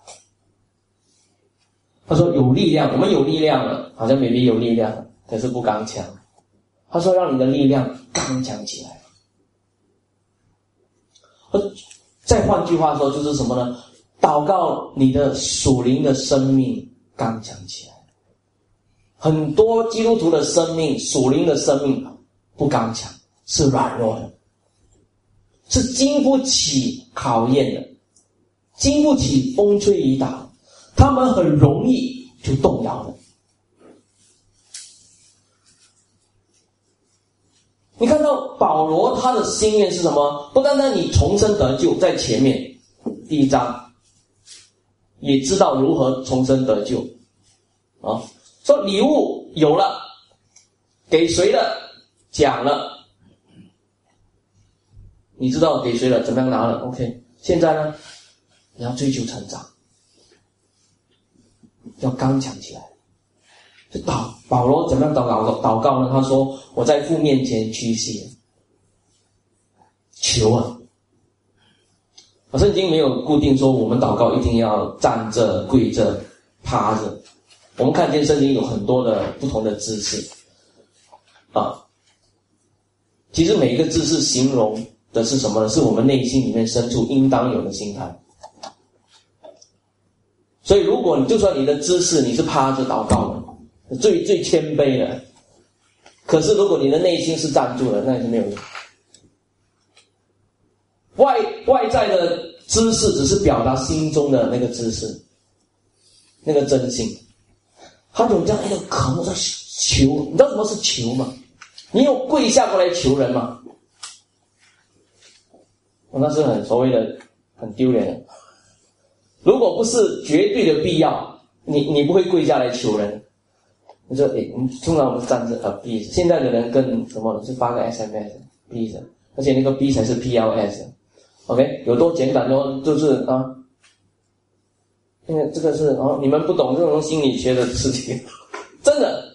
他说有力量，我们有力量了，好像 maybe 有力量了，可是不刚强。他说让你的力量刚强起来。再换句话说，就是什么呢？祷告你的属灵的生命刚强起来。很多基督徒的生命，属灵的生命不刚强，是软弱的，是经不起考验的，经不起风吹雨打，他们很容易就动摇了。你看到保罗他的心愿是什么？不单单你重生得救，在前面第一章也知道如何重生得救啊，说礼物有了，给谁了？讲了，你知道给谁了？怎么样拿了 ？OK， 现在呢，你要追求成长，要刚强起来。就祷保罗怎么样祷告祷告呢？他说：“我在父面前屈膝，求啊。”圣经没有固定说我们祷告一定要站着、跪着、趴着。我们看见圣经有很多的不同的姿势啊。其实每一个姿势形容的是什么呢？是我们内心里面深处应当有的心态。所以如果你就算你的姿势你是趴着祷告的，最最谦卑的，可是如果你的内心是站住的，那也是没有用。外外在的姿势只是表达心中的那个姿势，那个真心。他有这样一个渴慕在求，你知道什么是求吗？你有跪下过来求人吗？我那是很所谓的很丢脸的。如果不是绝对的必要，你你不会跪下来求人。你说，诶，通常我们是站着呃 B， 现在的人跟什么是发个 S M S B 的，而且那个 B 才是 P L S。OK， 有多简单多就是啊，因为这个是哦，你们不懂这种心理学的事情，真的。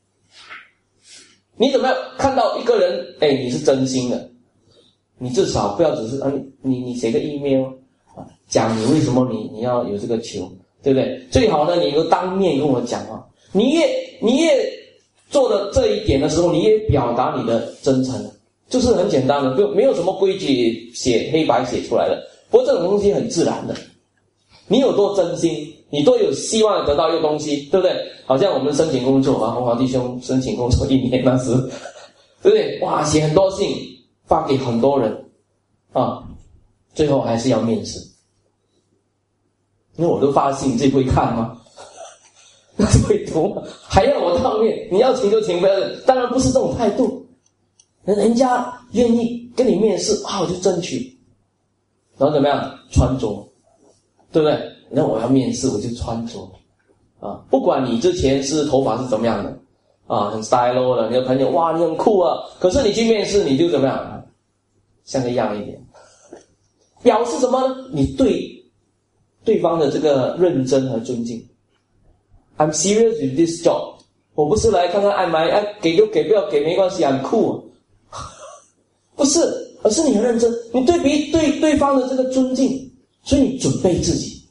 你怎么样看到一个人，哎，你是真心的，你至少不要只是啊，你你写个 email 啊，讲你为什么你你要有这个求，对不对？最好呢，你就当面跟我讲啊，你越你越做的这一点的时候，你越表达你的真诚。就是很简单的，就没有什么规矩写黑白写出来的。不过这种东西很自然的，你有多真心，你多有希望得到一个东西，对不对？好像我们申请工作啊，洪华弟兄申请工作一年那时，对不对？哇，写很多信发给很多人啊，最后还是要面试。因为我都发信，你自己会看吗？那会读吗？还要我当面？你要请就请，不要，当然不是这种态度。人家愿意跟你面试啊，我就争取，然后怎么样穿着，对不对？那我要面试，我就穿着啊，不管你之前是头发是怎么样的啊，很 style 的，你的朋友哇你很酷啊，可是你去面试你就怎么样，像个样一点，表示什么呢？你对对方的这个认真和尊敬。 I'm serious with this job， 我不是来看看爱买爱给就给，不要给没关系，很酷啊，不是，而是你很认真，你对比对对方的这个尊敬，所以你准备自己。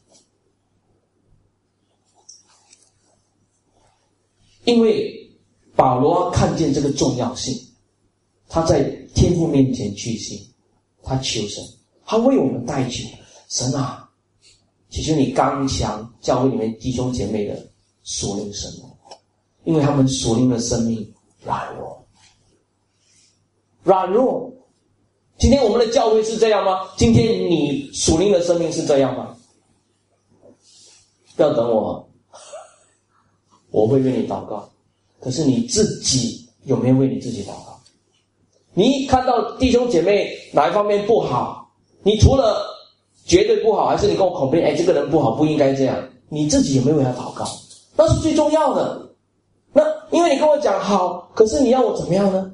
因为保罗看见这个重要性，他在天父面前屈膝，他求神，他为我们代求，神啊，祈求你刚强教会里面弟兄姐妹的属灵生命，因为他们属灵的生命软弱，软弱。今天我们的教会是这样吗？今天你属灵的生命是这样吗？不要等我，我会为你祷告。可是你自己有没有为你自己祷告？你看到弟兄姐妹哪一方面不好，你除了绝对不好，还是你跟我 complain， 哎，这个人不好，不应该这样，你自己有没有为他祷告？那是最重要的。那因为你跟我讲好，可是你要我怎么样呢？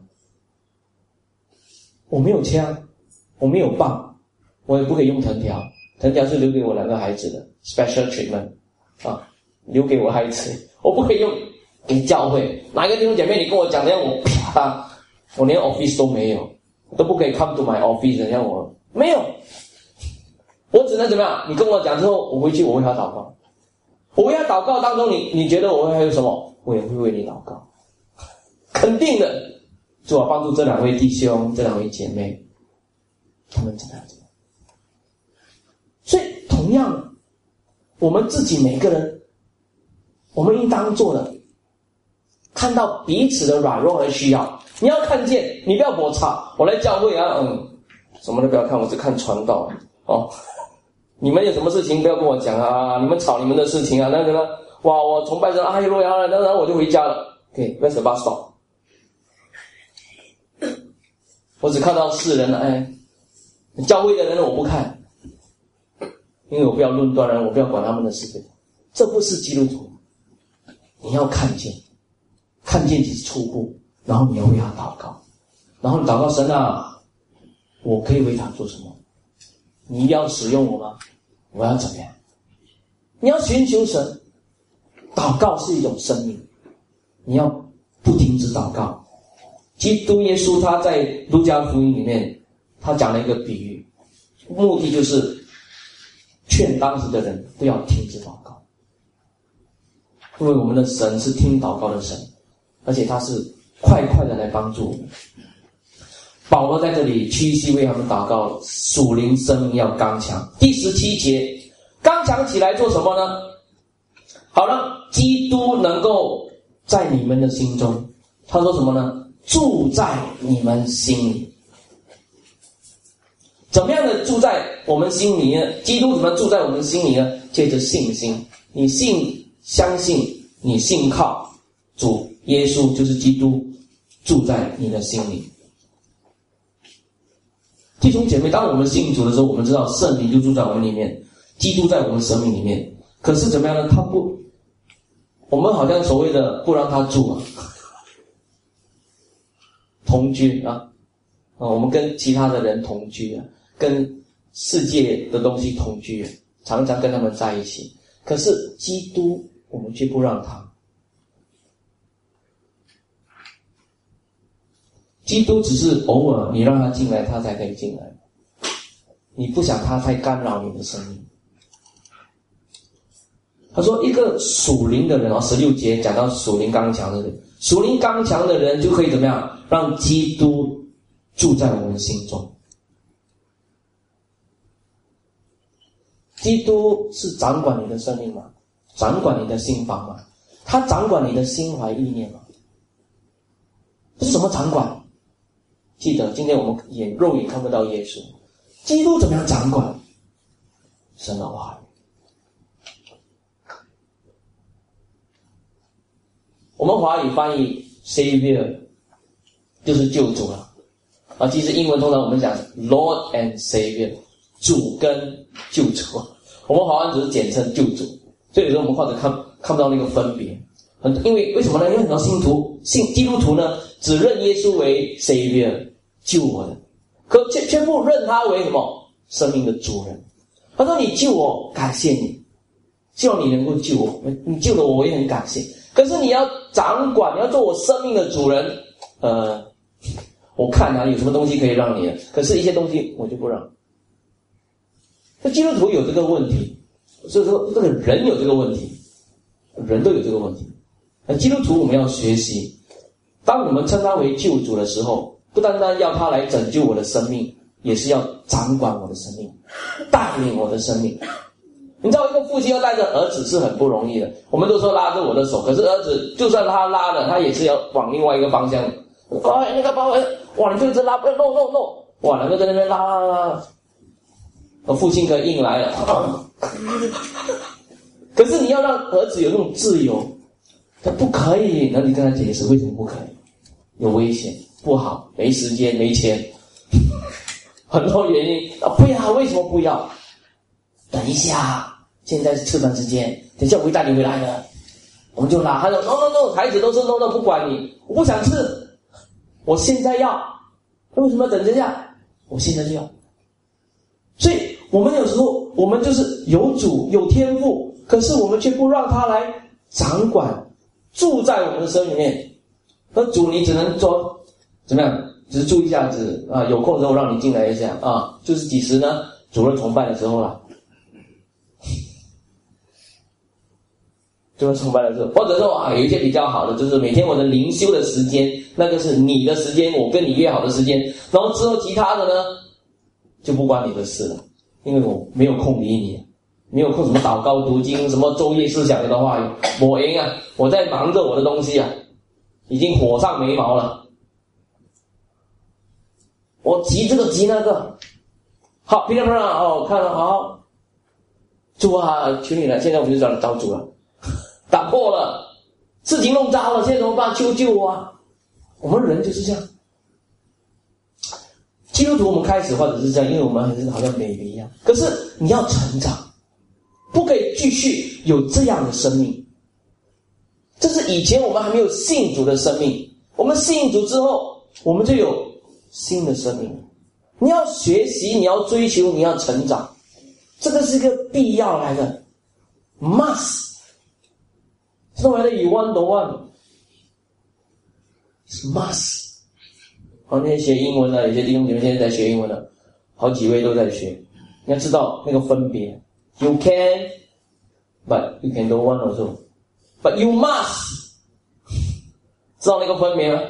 我没有枪，我没有棒，我也不可以用藤条，藤条是留给我两个孩子的 special treatment 啊，留给我孩子，我不可以用给教会。哪一个弟兄姐妹你跟我讲的要我啪，我连 office 都没有，都不可以 come to my office， 让我没有，我只能怎么样？你跟我讲之后，我回去我为他祷告。我为他祷告当中，你你觉得我会还有什么？我也会为你祷告，肯定的。主啊，帮助这两位弟兄、这两位姐妹，他们怎么样？怎么样？所以，同样，我们自己每个人，我们应当做的，看到彼此的软弱和需要，你要看见，你不要抹擦。我来教会啊，嗯，什么都不要看，我只看传道哦。你们有什么事情不要跟我讲啊，你们吵你们的事情啊，那个呢，哇，我崇拜着阿耶路亚，然后我就回家了。OK，where's the bus stop？ 我只看到世人了，哎，教会的人我不看，因为我不要论断人，我不要管他们的是非，这不是基督徒。你要看见，看见只是初步，然后你要为他祷告，然后你祷告神啊，我可以为他做什么？你要使用我吗？我要怎么样？你要寻求神，祷告是一种生命，你要不停止祷告。基督耶稣他在路加福音里面，他讲了一个比喻，目的就是劝当时的人不要停止祷告，因为我们的神是听祷告的神，而且他是快快的来帮助我们。保罗在这里屈膝为他们祷告，属灵生命要刚强。第十七节，刚强起来做什么呢？好让基督能够在你们的心中，他说什么呢？住在你们心里。怎么样的住在我们心里呢？基督怎么住在我们心里呢？借着信心，你信相信，你信靠主耶稣，就是基督住在你的心里。弟兄姐妹，当我们信主的时候，我们知道圣灵就住在我们里面，基督在我们生命里面。可是怎么样呢？他不，我们好像所谓的不让他住啊，同居啊，啊，我们跟其他的人同居啊，跟世界的东西同居啊，常常跟他们在一起。可是基督，我们却不让他。基督只是偶尔你让他进来，他才可以进来。你不想他太干扰你的生命。他说，一个属灵的人哦，十六节讲到属灵刚强的人，属灵刚强的人就可以怎么样？让基督住在我们心中。基督是掌管你的生命吗？掌管你的心房吗？他掌管你的心怀意念吗？这是什么掌管？记得今天我们眼肉眼看不到耶稣，基督怎么样掌管？神的话语。我们华语翻译 Savior 就是救主了啊，其实英文通常我们讲 Lord and Savior， 主跟救主，我们华文只是简称救主，所以有时候我们或者看看不到那个分别。 很因为为什么呢？因为很多信徒信基督徒呢，只认耶稣为 Savior 救我的，可却却不认他为什么生命的主人。他说：“你救我，感谢你，希望你能够救我，你救了我，我也很感谢。可是你要掌管，你要做我生命的主人，呃，我看啊有什么东西可以让你的，可是一些东西我就不让。”那基督徒有这个问题，所以说这个人有这个问题，人都有这个问题。那基督徒我们要学习，当我们称他为救主的时候，不单单要他来拯救我的生命，也是要掌管我的生命，带领我的生命。你知道一个父亲要带着儿子是很不容易的，我们都说拉着我的手，可是儿子就算他拉了，他也是要往另外一个方向。哇，那个爸爸，哇，你就一直拉，不要 no no no， 哇，两个在那边拉拉拉拉。父亲可硬来了，可是你要让儿子有那种自由，他不可以，那你跟他解释为什么不可以？有危险，不好，没时间，没钱，很多原因啊！不要，为什么不要？等一下，现在是吃饭时间，等一下我会带你回来的。我们就拉，他说 no no no， 孩子都是 no no， 不管你，我不想吃，我现在要，为什么要等一下？我现在就要。所以我们有时候我们就是有主有天赋，可是我们却不让他来掌管，住在我们的生命里面。那主你只能说怎么样？只是住一下子啊，有空的时候让你进来一下啊，就是几时呢？主日崇拜的时候啦，主日崇拜的时候，或者说啊，有一些比较好的，就是每天我的灵修的时间，那个是你的时间，我跟你约好的时间，然后之后其他的呢？就不关你的事了，因为我没有空理你，没有空什么祷告读经，什么昼夜思想的话语，我赢啊，我在忙着我的东西啊，已经火上眉毛了，我急这个急那个，好，噼里啪啦哦，看了好，主啊，求你了，现在我们就找找主了，打破了，事情弄糟了，现在怎么办？求救我啊！我们人就是这样。基督徒我们开始或者是这样，因为我们还是好像 baby 一样，可是你要成长，不可以继续有这样的生命。这是以前我们还没有信主的生命，我们信主之后，我们就有新的生命。你要学习，你要追求，你要成长，这个是一个必要来的 must。 So whether you want or want, it's must。好，那些学英文的，有些弟兄姐妹现在在学英文的，好几位都在学。你要知道那个分别 ，You can, but you can do one also, but you must。知道那个分别吗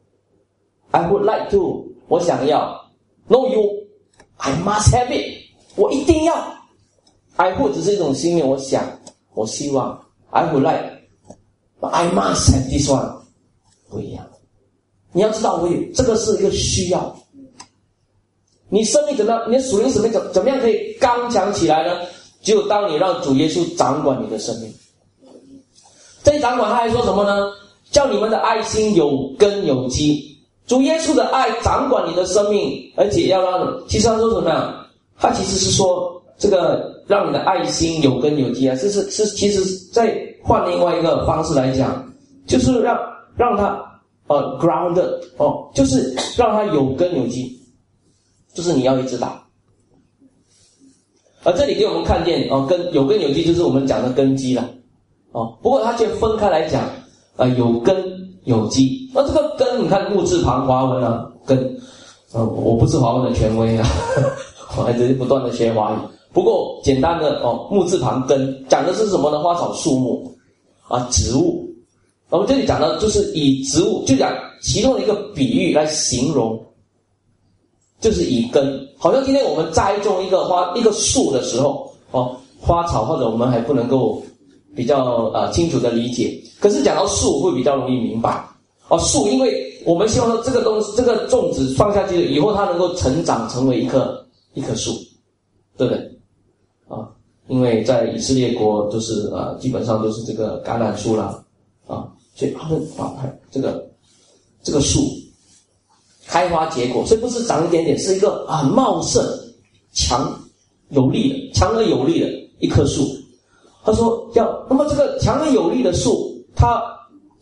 ？I would like to， 我想要。No you, I must have it， 我一定要。I would 只是一种心念，我想，我希望。I would like, but I must have this one， 不一样。你要知道，我有这个是一个需要。你生命怎么样？你的属灵生命怎怎么样可以刚强起来呢？只有当你让主耶稣掌管你的生命。这一掌管他还说什么呢？叫你们的爱心有根有基。主耶稣的爱掌管你的生命，而且要让，其实他说什么呀？他其实是说这个让你的爱心有根有基啊，这是是其实再换另外一个方式来讲，就是让让他。呃 grounded 哦，就是让它有根有基，就是你要一直打。而这里给我们看见哦，根有根有基就是我们讲的根基了哦。不过它却分开来讲，呃，有根有基。那这个根，你看木字旁华文啊，根，呃，我不是华文的权威啊，我还只是不断的学华语。不过简单的哦，木字旁根讲的是什么呢？花草树木啊，植物。我们这里讲的就是以植物，就讲其中的一个比喻来形容，就是以根。好像今天我们栽种一个花、一个树的时候，哦，花草或者我们还不能够比较呃清楚的理解，可是讲到树会比较容易明白。哦，树，因为我们希望说这个东西，这个种子放下去以后，它能够成长成为一棵一棵树，对不对？啊，因为在以色列国都是呃基本上都是这个橄榄树啦，啊。所以他们啊，这个这个树开花结果，所以不是长一点点，是一个很茂盛、强有力的、强而有力的一棵树。他说要，那么这个强而有力的树，它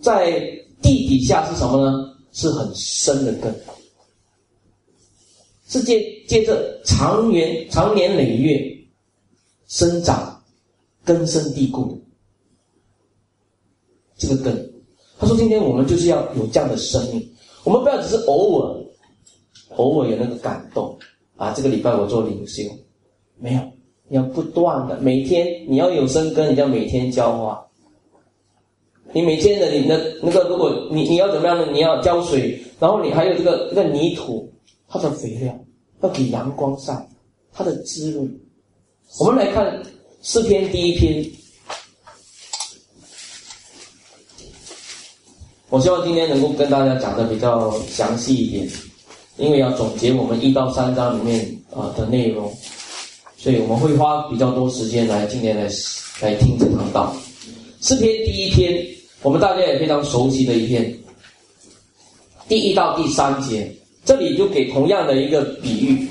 在地底下是什么呢？是很深的根，是接接着长年长年累月生长，根深蒂固的这个根。他说今天我们就是要有这样的生命，我们不要只是偶尔偶尔有那个感动啊，这个礼拜我做灵修，没有，你要不断的每天你要有生根，你要每天浇花。你每天的你的那个，如果你你要怎么样呢？你要浇水，然后你还有这个这个泥土，它的肥料要给阳光晒，它的滋润。我们来看诗篇第一篇，我希望今天能够跟大家讲的比较详细一点，因为要总结我们一到三章里面啊、呃、的内容，所以我们会花比较多时间来今天来来听这堂道。诗篇第一篇，我们大家也非常熟悉的一篇，第一到第三节，这里就给同样的一个比喻。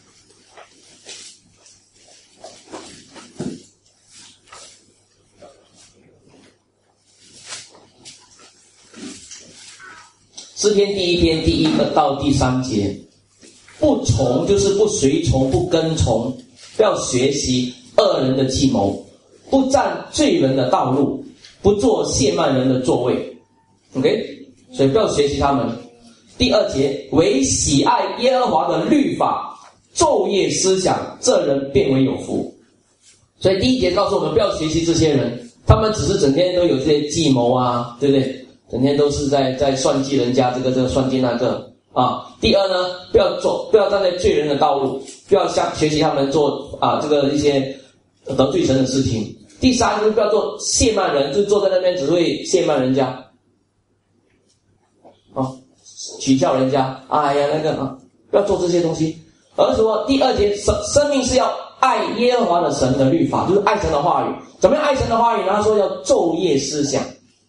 诗篇第一篇第一到第三节，不从就是不随从，不跟从，不要学习恶人的计谋，不占罪人的道路，不做亵慢人的座位。 OK， 所以不要学习他们。第二节，唯喜爱耶和华的律法，昼夜思想，这人便为有福。所以第一节告诉我们不要学习这些人，他们只是整天都有这些计谋啊，对不对？整天都是在在算计人家这个这个算计那个啊。第二呢，不要做不要站在罪人的道路，不要像学习他们做啊这个一些得罪神的事情。第三就是不要做亵慢人，就坐在那边只会亵慢人家啊，取笑人家，哎呀那个啊，不要做这些东西。而说第二节，生生命是要爱耶和华的神的律法，就是爱神的话语。怎么样爱神的话语呢？他说要昼夜思想，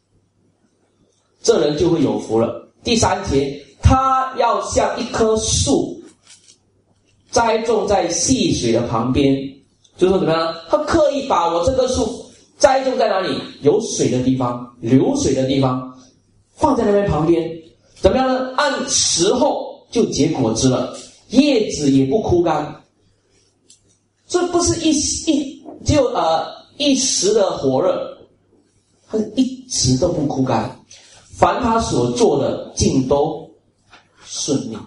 这人就会有福了。第三节，他要像一棵树栽种在溪水的旁边，就是说怎么样？他刻意把我这棵树栽种在哪里？有水的地方，流水的地方，放在那边旁边。怎么样呢？按时候就结果子了，叶子也不枯干。这不是一一就呃一时的火热，它一直都不枯干。凡他所做的尽都顺利。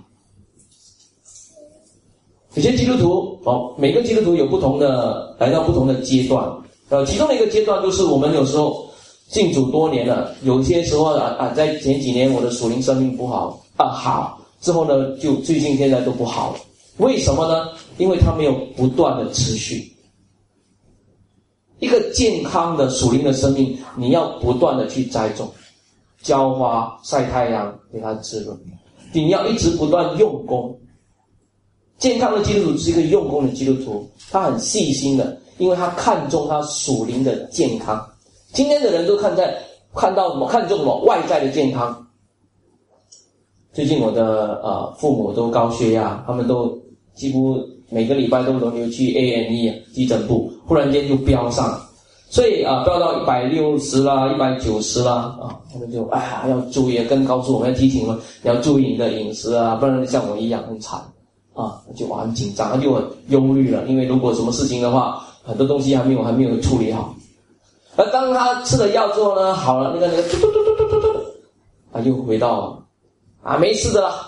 有些基督徒哦，每个基督徒有不同的来到不同的阶段，呃，其中的一个阶段就是我们有时候信主多年了，有些时候啊啊，在前几年我的属灵生命不好啊好，之后呢就最近现在都不好了。为什么呢？因为他没有不断的持续。一个健康的属灵的生命，你要不断的去栽种。浇花晒太阳给它滋润，你要一直不断用功。健康的基督徒是一个用功的基督徒，他很细心的，因为他看重他属灵的健康。今天的人都看在看到什么？看重什么？外在的健康。最近我的呃父母都高血压，他们都几乎每个礼拜都轮流去 A and E 急诊部，忽然间就飙上。所以啊，飙到一百六十啦，一百九十啦啊，他们就哎呀要注意，更告诉我们要提醒我们，你要注意你的饮食啊，不然像我一样很惨啊，就哇很紧张，他就很忧虑了，因为如果什么事情的话，很多东西还没有还没有处理好。而当他吃了药之后呢，好了，那个那个嘟嘟嘟嘟嘟嘟，啊又回到啊没事的啦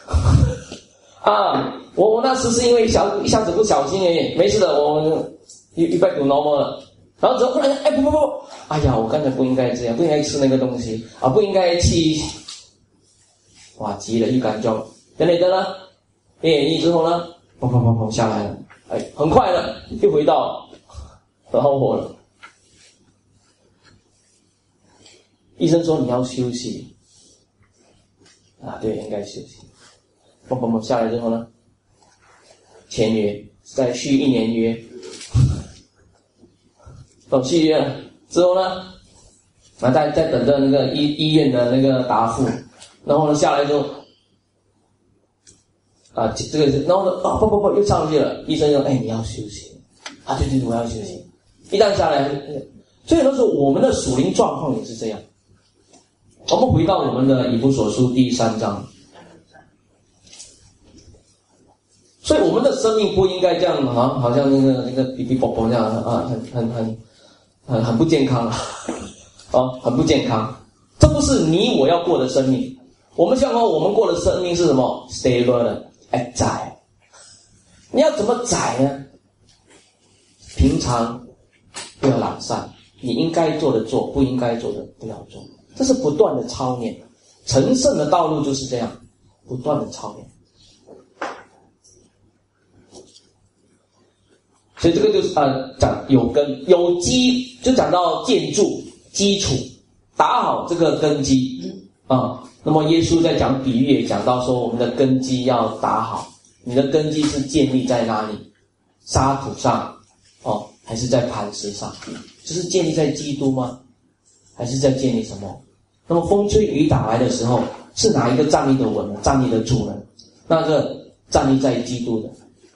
啊，我我那时是因为小一下子不小心而已，没事的，我一一百九 normal 了。然后之后忽然哎不不不，哎呀我刚才不应该这样，不应该吃那个东西啊，不应该去，哇急了，一感觉等等等呢，演绎之后呢，砰砰砰砰下来了，哎很快了，又回到很好火了。医生说你要休息啊，对，应该休息。砰砰砰下来之后呢，签约再续一年约。到续约了之后呢，啊，在在等着那个医医院的那个答复，然后呢下来之后，啊，这个然后呢啊不不不又上去了，医生说哎你要休息啊，对对对我要休息。一旦下来，所以有的时候我们的属灵状况也是这样， 我们回到我们的以弗所书第三章。所以我们的生命不应该这样啊，好像那个那个哔哔啵啵这样啊，很很很很很不健康啊，啊，很不健康。这不是你我要过的生命。我们想说，我们过的生命是什么 ？stable 的，哎，窄。你要怎么窄呢？平常不要懒散，你应该做的做，不应该做的不要做。这是不断的操练，成圣的道路就是这样，不断的操练。所以这个就是呃讲有根有基，就讲到建筑基础，打好这个根基啊、嗯。那么耶稣在讲比喻也讲到说，我们的根基要打好。你的根基是建立在哪里？沙土上哦，还是在磐石上？就是建立在基督吗？还是在建立什么？那么风吹雨打来的时候，是哪一个站立的稳呢？站立的住呢？那个站立在基督的。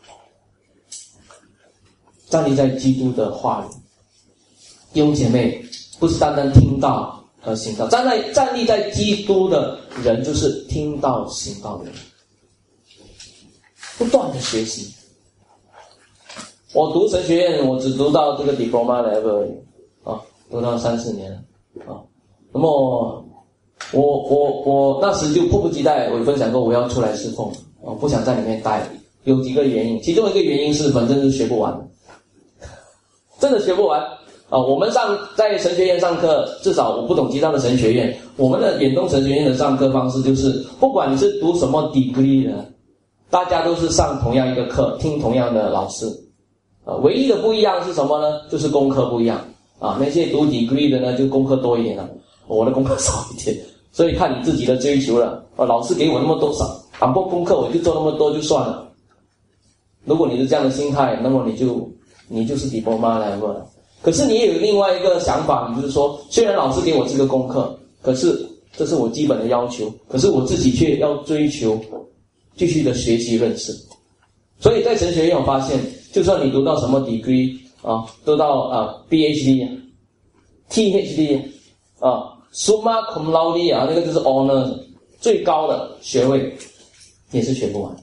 站立在基督的话语，弟兄姐妹，不是单单听到和行道，站在站立在基督的人，就是听到行道的人，不断的学习。我读神学院，我只读到这个 diploma level 而已啊，读到三四年了啊。那么我我我那时就迫不及待，我分享过我要出来侍奉啊，不想在里面待。有几个原因，其中一个原因是反正是学不完。真的学不完啊！我们上在神学院上课，至少我不懂其他的神学院，我们的远东神学院的上课方式就是，不管你是读什么 degree 的，大家都是上同样一个课，听同样的老师，啊，唯一的不一样是什么呢？就是功课不一样啊。那些读 degree 的呢，就功课多一点了，我的功课少一点，所以看你自己的追求了。啊，老师给我那么多少，啊，不功课我就做那么多就算了。如果你是这样的心态，那么你就。你就是 diploma level 了。可是你也有另外一个想法，你就是说，虽然老师给我这个功课，可是这是我基本的要求，可是我自己却要追求继续的学习认识。所以在神学院我发现，就算你读到什么 degree 啊，读到啊 B H D、T H D 啊 Summa Cum Laude 啊，那个就是 honor 最高的学位，也是学不完。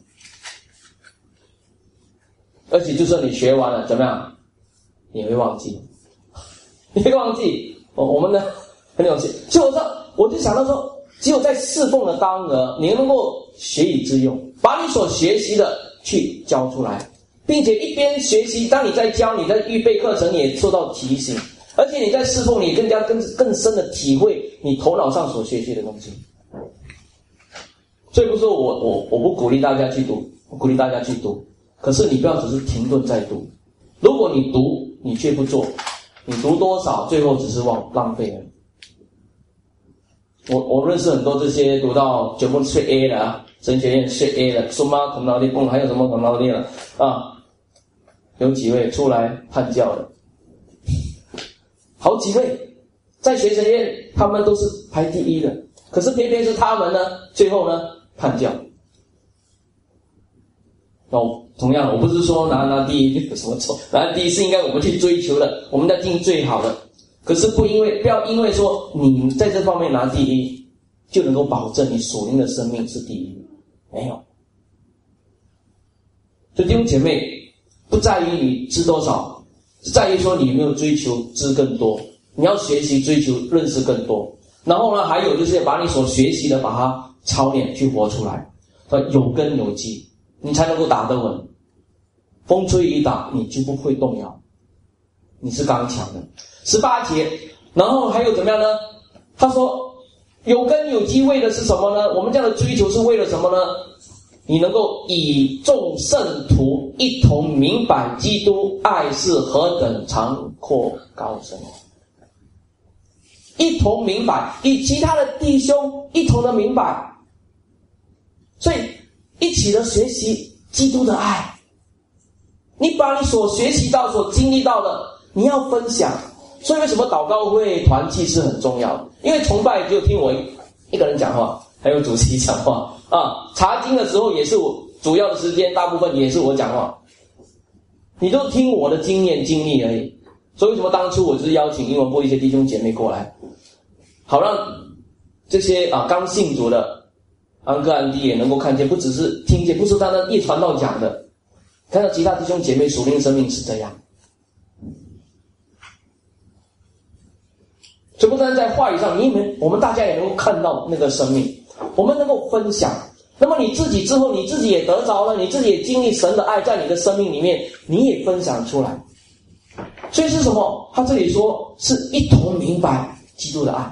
而且就算你学完了怎么样，你会忘记，你会忘记。我我们呢很有趣，所以我说我就想到说，只有在侍奉的当儿，你能够学以致用，把你所学习的去教出来，并且一边学习，当你在教，你在预备课程，你也受到提醒，而且你在侍奉，你更加更更深的体会你头脑上所学习的东西。所以不是说我我我不鼓励大家去读，我鼓励大家去读。可是你不要只是停顿在读，如果你读你却不做，你读多少最后只是浪浪费了。我我认识很多这些读到全部是 A 的啊，神学院是 A 的，什么孔劳力蹦还有什么孔劳力了啊？有几位出来叛教的，好几位在学神院他们都是排第一的，可是偏偏是他们呢，最后呢叛教。哦，同样，我不是说拿拿第一有什么错，拿第一是应该我们去追求的，我们在尽最好的。可是不因为不要因为说你在这方面拿第一，就能够保证你属灵的生命是第一，没有。所以弟兄姐妹，不在于你知多少，是在于说你有没有追求知更多。你要学习追求认识更多，然后呢，还有就是把你所学习的把它操练去活出来，有根有基。你才能够打得稳，风吹雨打你就不会动摇，你是刚强的。十八节，然后还有怎么样呢？他说有根有基为的是什么呢？我们这样的追求是为了什么呢？你能够以众圣徒一同明白基督爱是何等长阔高深，一同明白，与其他的弟兄一同的明白，所以一起的学习基督的爱，你把你所学习到、所经历到的，你要分享。所以为什么祷告会团契是很重要的？因为崇拜就听我一个人讲话，还有主席讲话啊。查经的时候也是我主要的时间，大部分也是我讲话，你都听我的经验经历而已。所以为什么当初我就是邀请英文部一些弟兄姐妹过来，好让这些啊刚信主的安哥安弟也能够看见，不只是听见，不是单单一传道讲的，看到其他弟兄姐妹属灵生命是这样。所以不单在话语上，你们我们大家也能够看到那个生命，我们能够分享。那么你自己之后，你自己也得着了，你自己也经历神的爱在你的生命里面，你也分享出来。所以是什么？他这里说是一同明白基督的爱。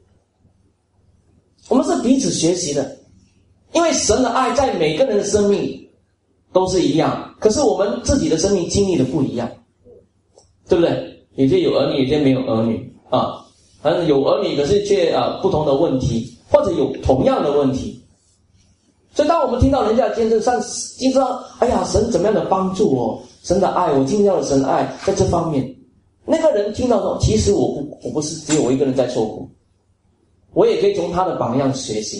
我们是彼此学习的，因为神的爱在每个人的生命都是一样，可是我们自己的生命经历的不一样，对不对？有些有儿女，有些没有儿女啊，反正有儿女可是却啊不同的问题，或者有同样的问题。所以当我们听到人家的见证上，经知道哎呀神怎么样的帮助我，神的爱，我经历到了神的爱在这方面，那个人听到说其实我不我不是只有我一个人在受苦，我也可以从他的榜样学习。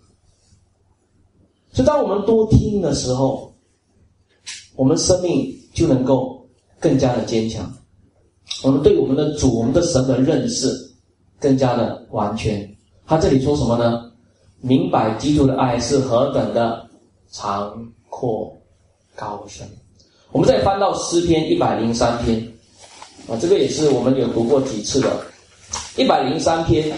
所以当我们多听的时候，我们生命就能够更加的坚强，我们对我们的主，我们的神的认识更加的完全。他这里说什么呢？明白基督的爱是何等的长阔高深。我们再翻到诗篇一百零三篇啊，这个也是我们有读过几次的。一百零三篇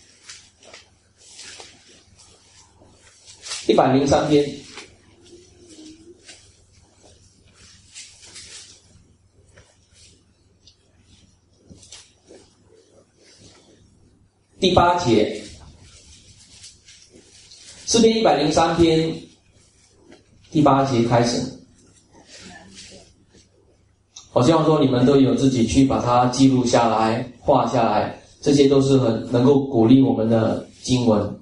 一百零三篇第八节，诗篇一百零三篇第八节开始。我希望说你们都有自己去把它记录下来，画下来，这些都是很能够鼓励我们的经文。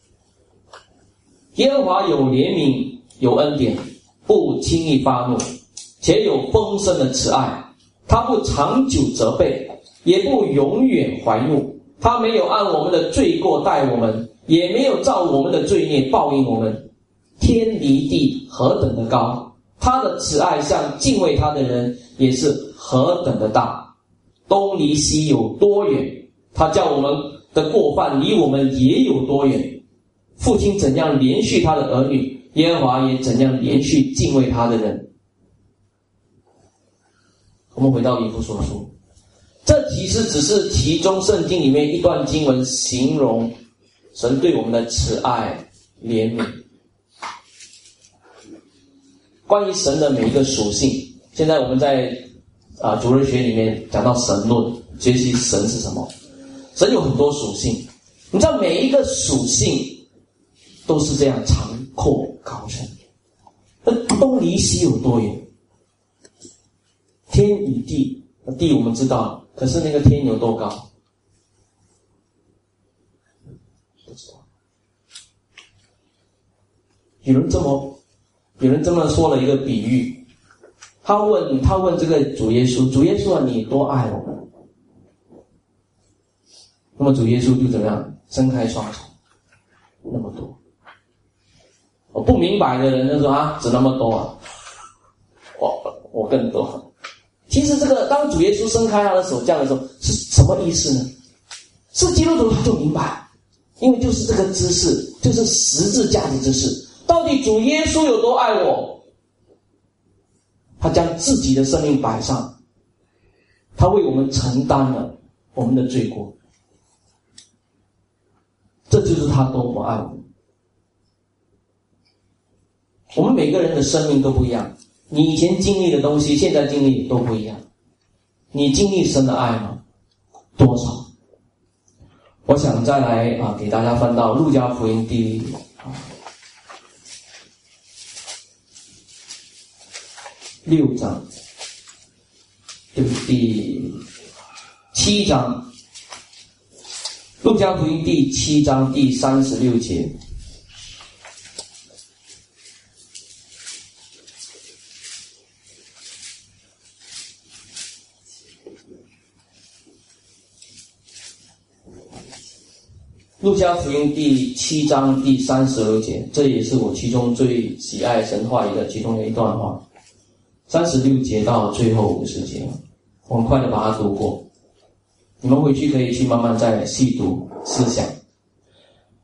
耶和华有怜悯，有恩典，不轻易发怒，且有丰盛的慈爱。他不长久责备，也不永远怀怒。他没有按我们的罪过待我们，也没有照我们的罪孽报应我们。天离地何等的高，他的慈爱向敬畏他的人也是何等的大。东离西有多远，他叫我们的过犯离我们也有多远。父亲怎样连续他的儿女，耶和华也怎样连续敬畏他的人。我们回到以弗所书，这其实只是其中圣经里面一段经文，形容神对我们的慈爱怜悯。关于神的每一个属性，现在我们在啊主日学里面讲到神论，学习神是什么。神有很多属性，你知道每一个属性都是这样长阔高深。那东离西有多远？天与地，地我们知道，可是那个天有多高？不知道。有人这么，有人这么说了一个比喻，他问他问这个主耶稣，主耶稣啊，你多爱我们？那么主耶稣就怎么样？伸开双手，那么多。我不明白的人就说啊，只那么多啊，我我更多。其实这个当主耶稣伸开他的手这样的时候，是什么意思呢？是基督徒他就明白，因为就是这个知识，就是十字架的知识。到底主耶稣有多爱我？他将自己的生命摆上，他为我们承担了我们的罪过。这就是他多么爱我们。我们每个人的生命都不一样，你以前经历的东西，现在经历都不一样。你经历神的爱吗？多少？我想再来啊，给大家翻到路加福音第啊六章，对不对？第七章，路加福音第七章第三十六节。路加福音第七章第三十二节，这也是我其中最喜爱神话语的其中的一段话。三十六节到最后五十节，我很快的把它读过。你们回去可以去慢慢再细读思想。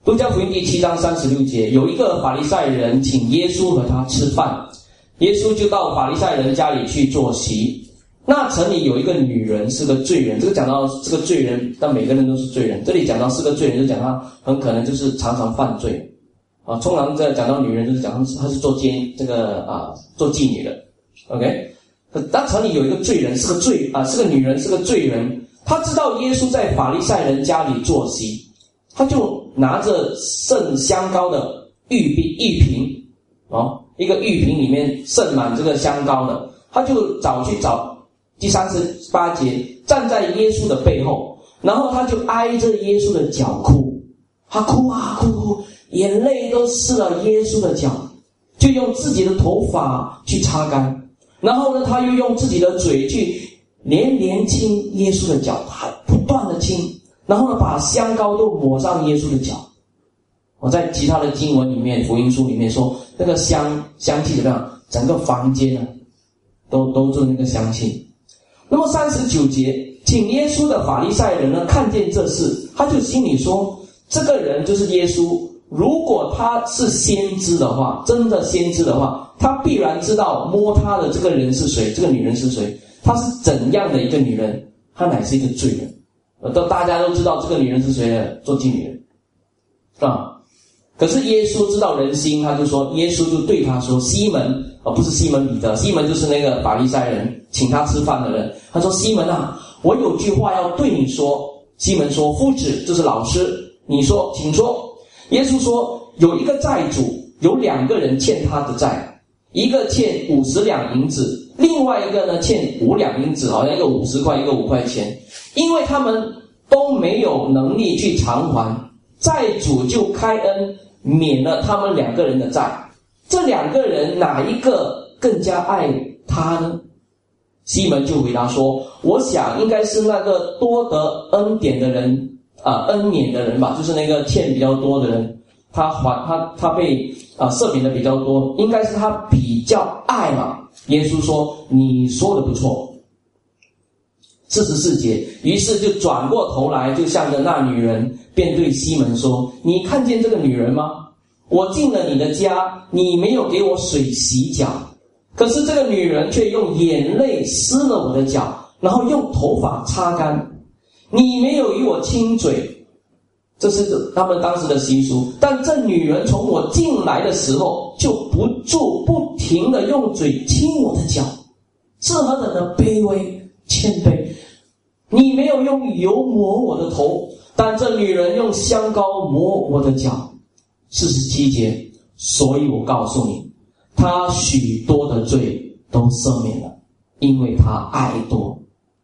路加福音第七章三十六节，有一个法利赛人请耶稣和他吃饭，耶稣就到法利赛人家里去坐席。那城里有一个女人是个罪人，这个讲到这个罪人，但每个人都是罪人，这里讲到是个罪人，就讲他很可能就是常常犯罪啊。通常在讲到女人，就是讲她是做奸这个啊做妓女的 ，OK。但城里有一个罪人，是个罪啊，是个女人，是个罪人。她知道耶稣在法利赛人家里坐席，她就拿着盛香膏的玉瓶玉瓶哦，一个玉瓶里面盛满这个香膏的，她就找去找。第三十八节，站在耶稣的背后，然后他就挨着耶稣的脚哭，他哭啊哭哭，眼泪都湿了耶稣的脚，就用自己的头发去擦干，然后呢，他又用自己的嘴去连连亲耶稣的脚，还不断的亲，然后呢，把香膏都抹上耶稣的脚。我在其他的经文里面，福音书里面说，那个香香气怎么样？整个房间呢，都都是那个香气。那么三十九节，请耶稣的法利赛人呢看见这事，他就心里说，这个人就是耶稣，如果他是先知的话，真的先知的话，他必然知道摸他的这个人是谁，这个女人是谁，她是怎样的一个女人，她乃是一个罪人。都大家都知道这个女人是谁呢？做妓女的啊。可是耶稣知道人心，他就说，耶稣就对他说，西门，而不是西门彼得，西门就是那个法利赛人请他吃饭的人。他说，西门啊，我有句话要对你说。西门说，夫子，就是老师，你说，请说。耶稣说，有一个债主，有两个人欠他的债，一个欠五十两银子，另外一个呢欠五两银子，好像一个五十块，一个五块钱，因为他们都没有能力去偿还，债主就开恩免了他们两个人的债。这两个人哪一个更加爱他呢？西门就回答说，我想应该是那个多得恩典的人啊、呃，恩免的人吧，就是那个欠比较多的人，他还他他被啊、呃、赦免的比较多，应该是他比较爱嘛。耶稣说，你说的不错。四十四节，于是就转过头来，就向着那女人，便对西门说，你看见这个女人吗？我进了你的家，你没有给我水洗脚，可是这个女人却用眼泪湿了我的脚，然后用头发擦干。你没有与我亲嘴，这是他们当时的习俗，但这女人从我进来的时候就不住不停地用嘴亲我的脚，是何等的卑微谦卑。你没有用油抹我的头，但这女人用香膏抹我的脚。四十七节，所以我告诉你，她许多的罪都赦免了，因为她爱多。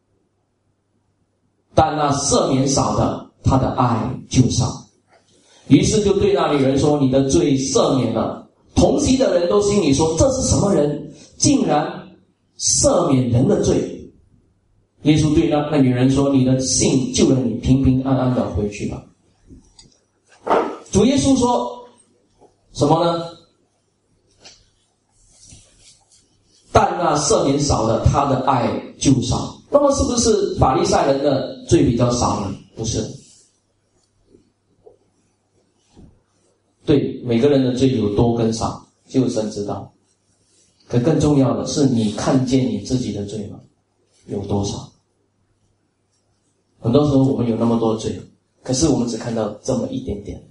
但那赦免少的，她的爱就少。于是就对那女人说，你的罪赦免了。同席的人都心里说，这是什么人，竟然赦免人的罪。耶稣对那那女人说，你的信救了你，平平安安的回去吧。主耶稣说什么呢？但那赦免少的，他的爱就少。那么是不是法利赛人的罪比较少呢？不是。对，每个人的罪有多跟少，只有神知道。可更重要的是，你看见你自己的罪吗？有多少？很多时候我们有那么多罪，可是我们只看到这么一点点。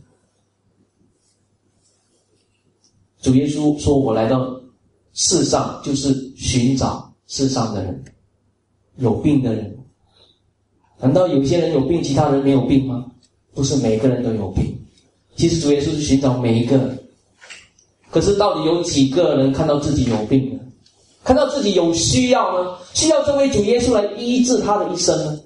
主耶稣说，我来到世上就是寻找世上的人，有病的人。难道有些人有病，其他人没有病吗？不是每个人都有病。其实主耶稣是寻找每一个人。可是到底有几个人看到自己有病呢？看到自己有需要呢？需要这位主耶稣来医治他的一生呢？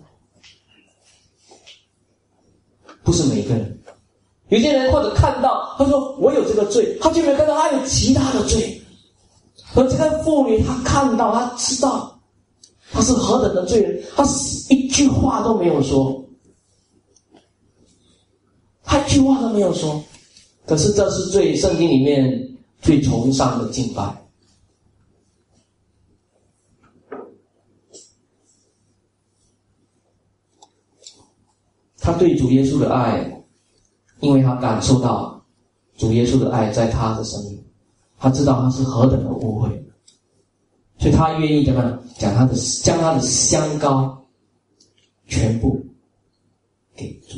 不是每个人。有些人或者看到，他说我有这个罪，他就没有看到他有其他的罪。而这个妇女，她看到，她知道她是何等的罪人，她一句话都没有说，她一句话都没有说。可是这是最圣经里面最崇尚的敬拜。他对主耶稣的爱因为他感受到主耶稣的爱在他的生命，他知道他是何等的污秽，所以他愿意怎么样将他的将他的香膏全部给主。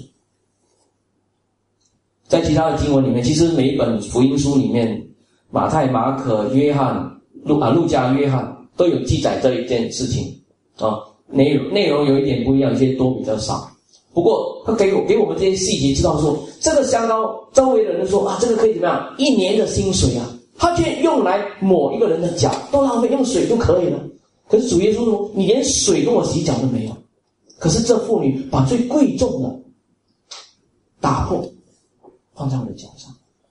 在其他的经文里面，其实每一本福音书里面，马太、马可、约翰、路啊路加、约翰都有记载这一件事情啊，内容内容有一点不一样，有些多比较少。不过他给我给我们这些细节，知道说这个香膏，周围的人说啊，这个可以怎么样？一年的薪水啊，他却用来抹一个人的脚，都浪费，用水就可以了。可是主耶稣说，你连水跟我洗脚都没有。可是这妇女把最贵重的打破，放在我的脚上。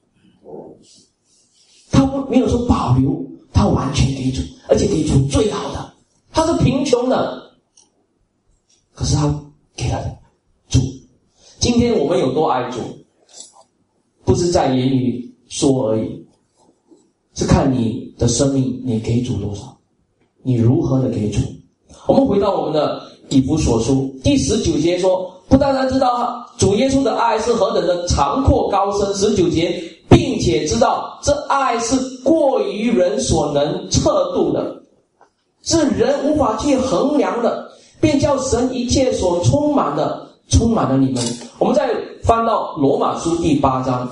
他没有说保留，他完全给主，而且给主最好的。他是贫穷的，可是他给了主。今天我们有多爱主，不是在言语说而已，是看你的生命，你给主多少，你如何的给主。我们回到我们的以弗所书第十九节说，不单单知道主耶稣的爱是何等的长阔高深，十九节，并且知道这爱是过于人所能测度的，是人无法去衡量的，便叫神一切所充满的充满了你们。我们再翻到罗马书第八章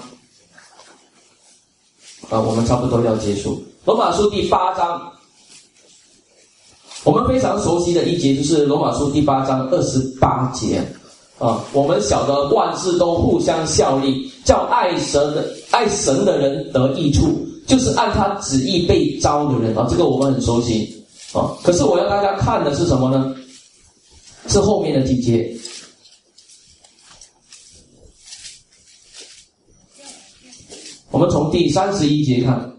啊，我们差不多要结束。罗马书第八章，我们非常熟悉的一节就是罗马书第八章二十八节啊，我们晓得万事都互相效力，叫爱神的爱神的人得益处，就是按他旨意被招的人啊，这个我们很熟悉啊。可是我要大家看的是什么呢？是后面的几节。我们从第三十一节看，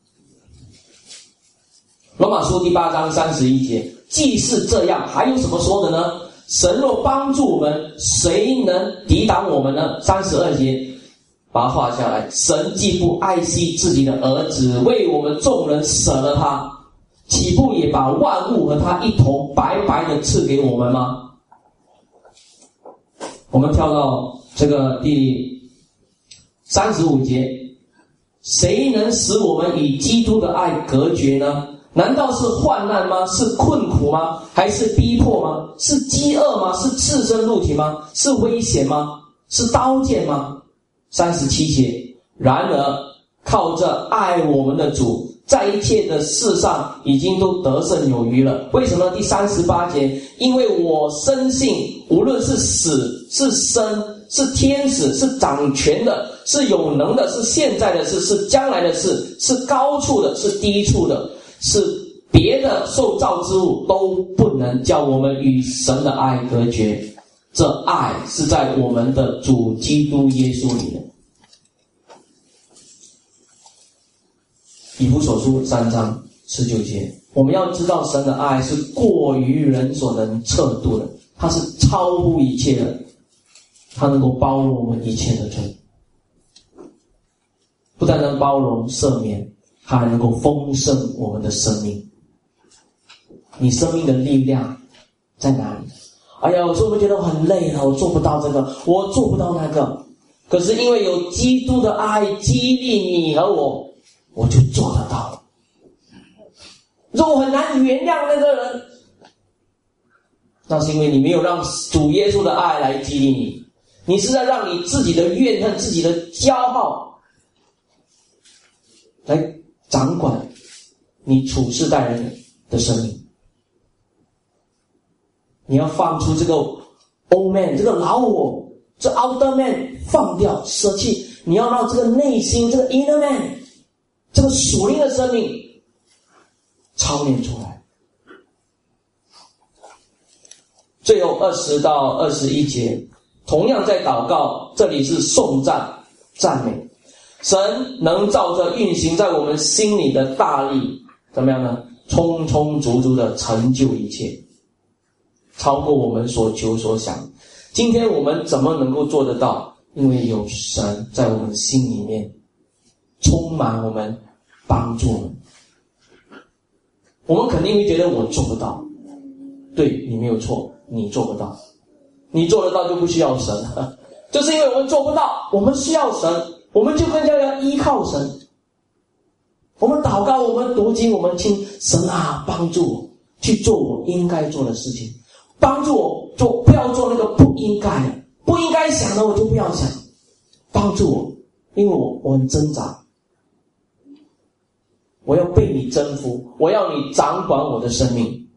罗马书第八章三十一节，既是这样，还有什么说的呢？神若帮助我们，谁能抵挡我们呢？三十二节，把它画下来。神既不爱惜自己的儿子，为我们众人舍了他，岂不也把万物和他一同白白的赐给我们吗？我们跳到这个第三十五节，谁能使我们与基督的爱隔绝呢？难道是患难吗？是困苦吗？还是逼迫吗？是饥饿吗？是赤身露体吗？是危险吗？是刀剑吗？三十七节，然而靠着爱我们的主，在一切的事上已经都得胜有余了。为什么？第三十八节，因为我深信，无论是死是生，是天使，是掌权的，是有能的，是现在的事，是将来的事，是高处的，是低处的，是别的受造之物，都不能叫我们与神的爱隔绝。这爱是在我们的主基督耶稣里面。以弗所书三章十九节，我们要知道神的爱是过于人所能测度的，它是超乎一切的，它能够包容我们一切的罪，不但能包容赦免，它还能够丰盛我们的生命。你生命的力量在哪里？哎呀，有时候我们觉得我很累了，我做不到这个，我做不到那个。可是因为有基督的爱激励你和我，我就做得到了。如果我很难原谅那个人，那是因为你没有让主耶稣的爱来激励你，你是在让你自己的怨恨、自己的骄傲来掌管你处事待人的生命。你要放出这个 old man， 这个老我，这 outer man 放掉舍弃，你要让这个内心，这个 inner man， 这个属灵的生命操练出来。最后二十到二十一节，同样在祷告，这里是颂赞赞美神，能照着运行在我们心里的大力怎么样呢？充充足足的成就一切，超过我们所求所想。今天我们怎么能够做得到？因为有神在我们心里面充满我们，帮助我们。我们肯定会觉得我做不到，对，你没有错，你做不到，你做得到就不需要神了。 就是因为我们做不到，我们需要神，我们就更加要依靠神。我们祷告，我们读经，我们听神啊，帮助我去做我应该做的事情，帮助我做，不要做那个不应该的，不应该想的我就不要想，帮助我，因为我我很挣扎，我要被你征服，我要你掌管我的生命，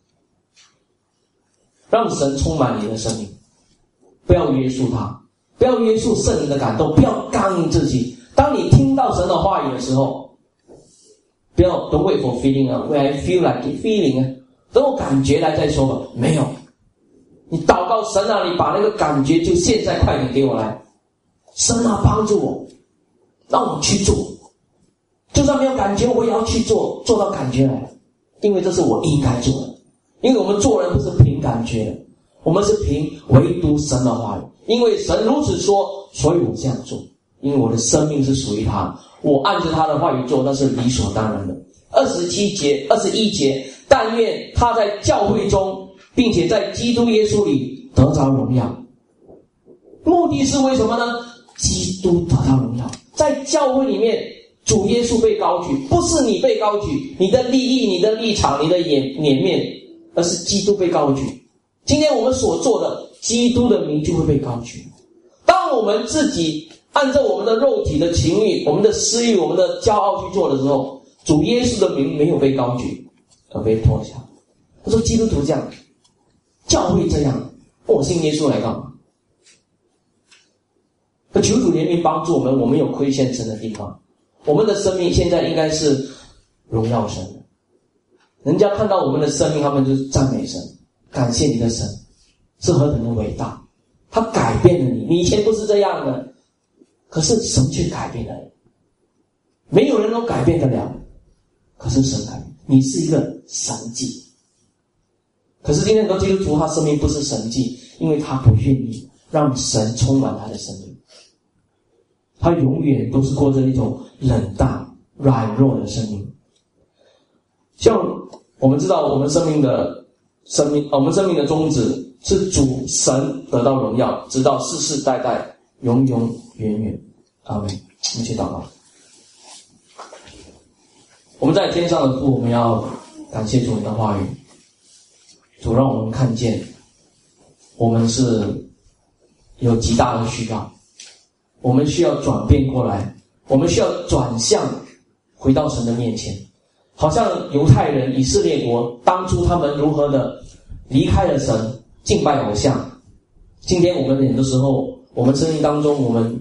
让神充满你的生命，不要约束他，不要约束圣灵的感动，不要刚硬自己。当你听到神的话语的时候，不要 don't wait for feeling 啊 when I feel like it feeling 啊，等我感觉来再说吧。没有，你祷告神啊，你把那个感觉就现在快点给我来。神啊，帮助我，让我去做，就算没有感觉我也要去做，做到感觉来，因为这是我应该做的。因为我们做人不是凭感觉的，我们是凭唯独神的话语，因为神如此说，所以我这样做，因为我的生命是属于他，我按着他的话语做，那是理所当然的。二十七节二十一节，但愿他在教会中并且在基督耶稣里得着荣耀。目的是为什么呢？基督得到荣耀，在教会里面主耶稣被高举，不是你被高举，你的利益，你的立场，你的脸脸面，而是基督被高举。今天我们所做的，基督的名就会被高举。当我们自己按照我们的肉体的情欲，我们的私欲，我们的骄傲去做的时候，主耶稣的名没有被高举，而被脱下。他说基督徒这样，教会这样，我信耶稣来干嘛？求主怜悯帮助我们，我们有亏欠神的地方，我们的生命现在应该是荣耀神的。人家看到我们的生命，他们就是赞美神，感谢你的神是何等的伟大，他改变了你，你以前不是这样的，可是神却改变了你，没有人能改变得了，可是神改变你，是一个神迹。可是今天很多基督徒他生命不是神迹，因为他不愿意让神充满他的生命，他永远都是过着一种冷淡软弱的生命。像我们知道我们生命的生命我们生命的宗旨是主神得到荣耀，直到世世代代永永远远。阿们。我们一起祷告。我们在天上的父，我们要感谢主你的话语，主让我们看见我们是有极大的需要，我们需要转变过来，我们需要转向回到神的面前。好像犹太人以色列国当初他们如何的离开了神，敬拜偶像，今天我们很多时候我们生命当中我们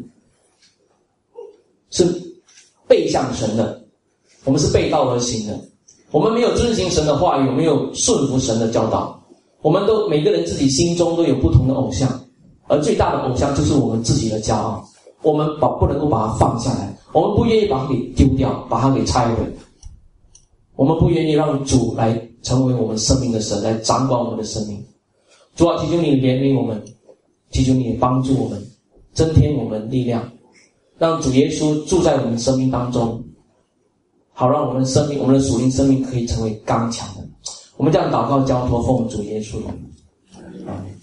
是背向神的，我们是背道而行的，我们没有遵行神的话语，我们没有顺服神的教导，我们都每个人自己心中都有不同的偶像，而最大的偶像就是我们自己的骄傲，我们把不能够把它放下来，我们不愿意把它给丢掉，把它给拆毁，我们不愿意让主来成为我们生命的神，来掌管我们的生命。主啊，祈求你怜悯我们，祈求你帮助我们，增添我们力量，让主耶稣住在我们生命当中，好让我们生命我们的属灵生命可以成为刚强的。我们这样祷告交托，奉主耶稣的名。阿们。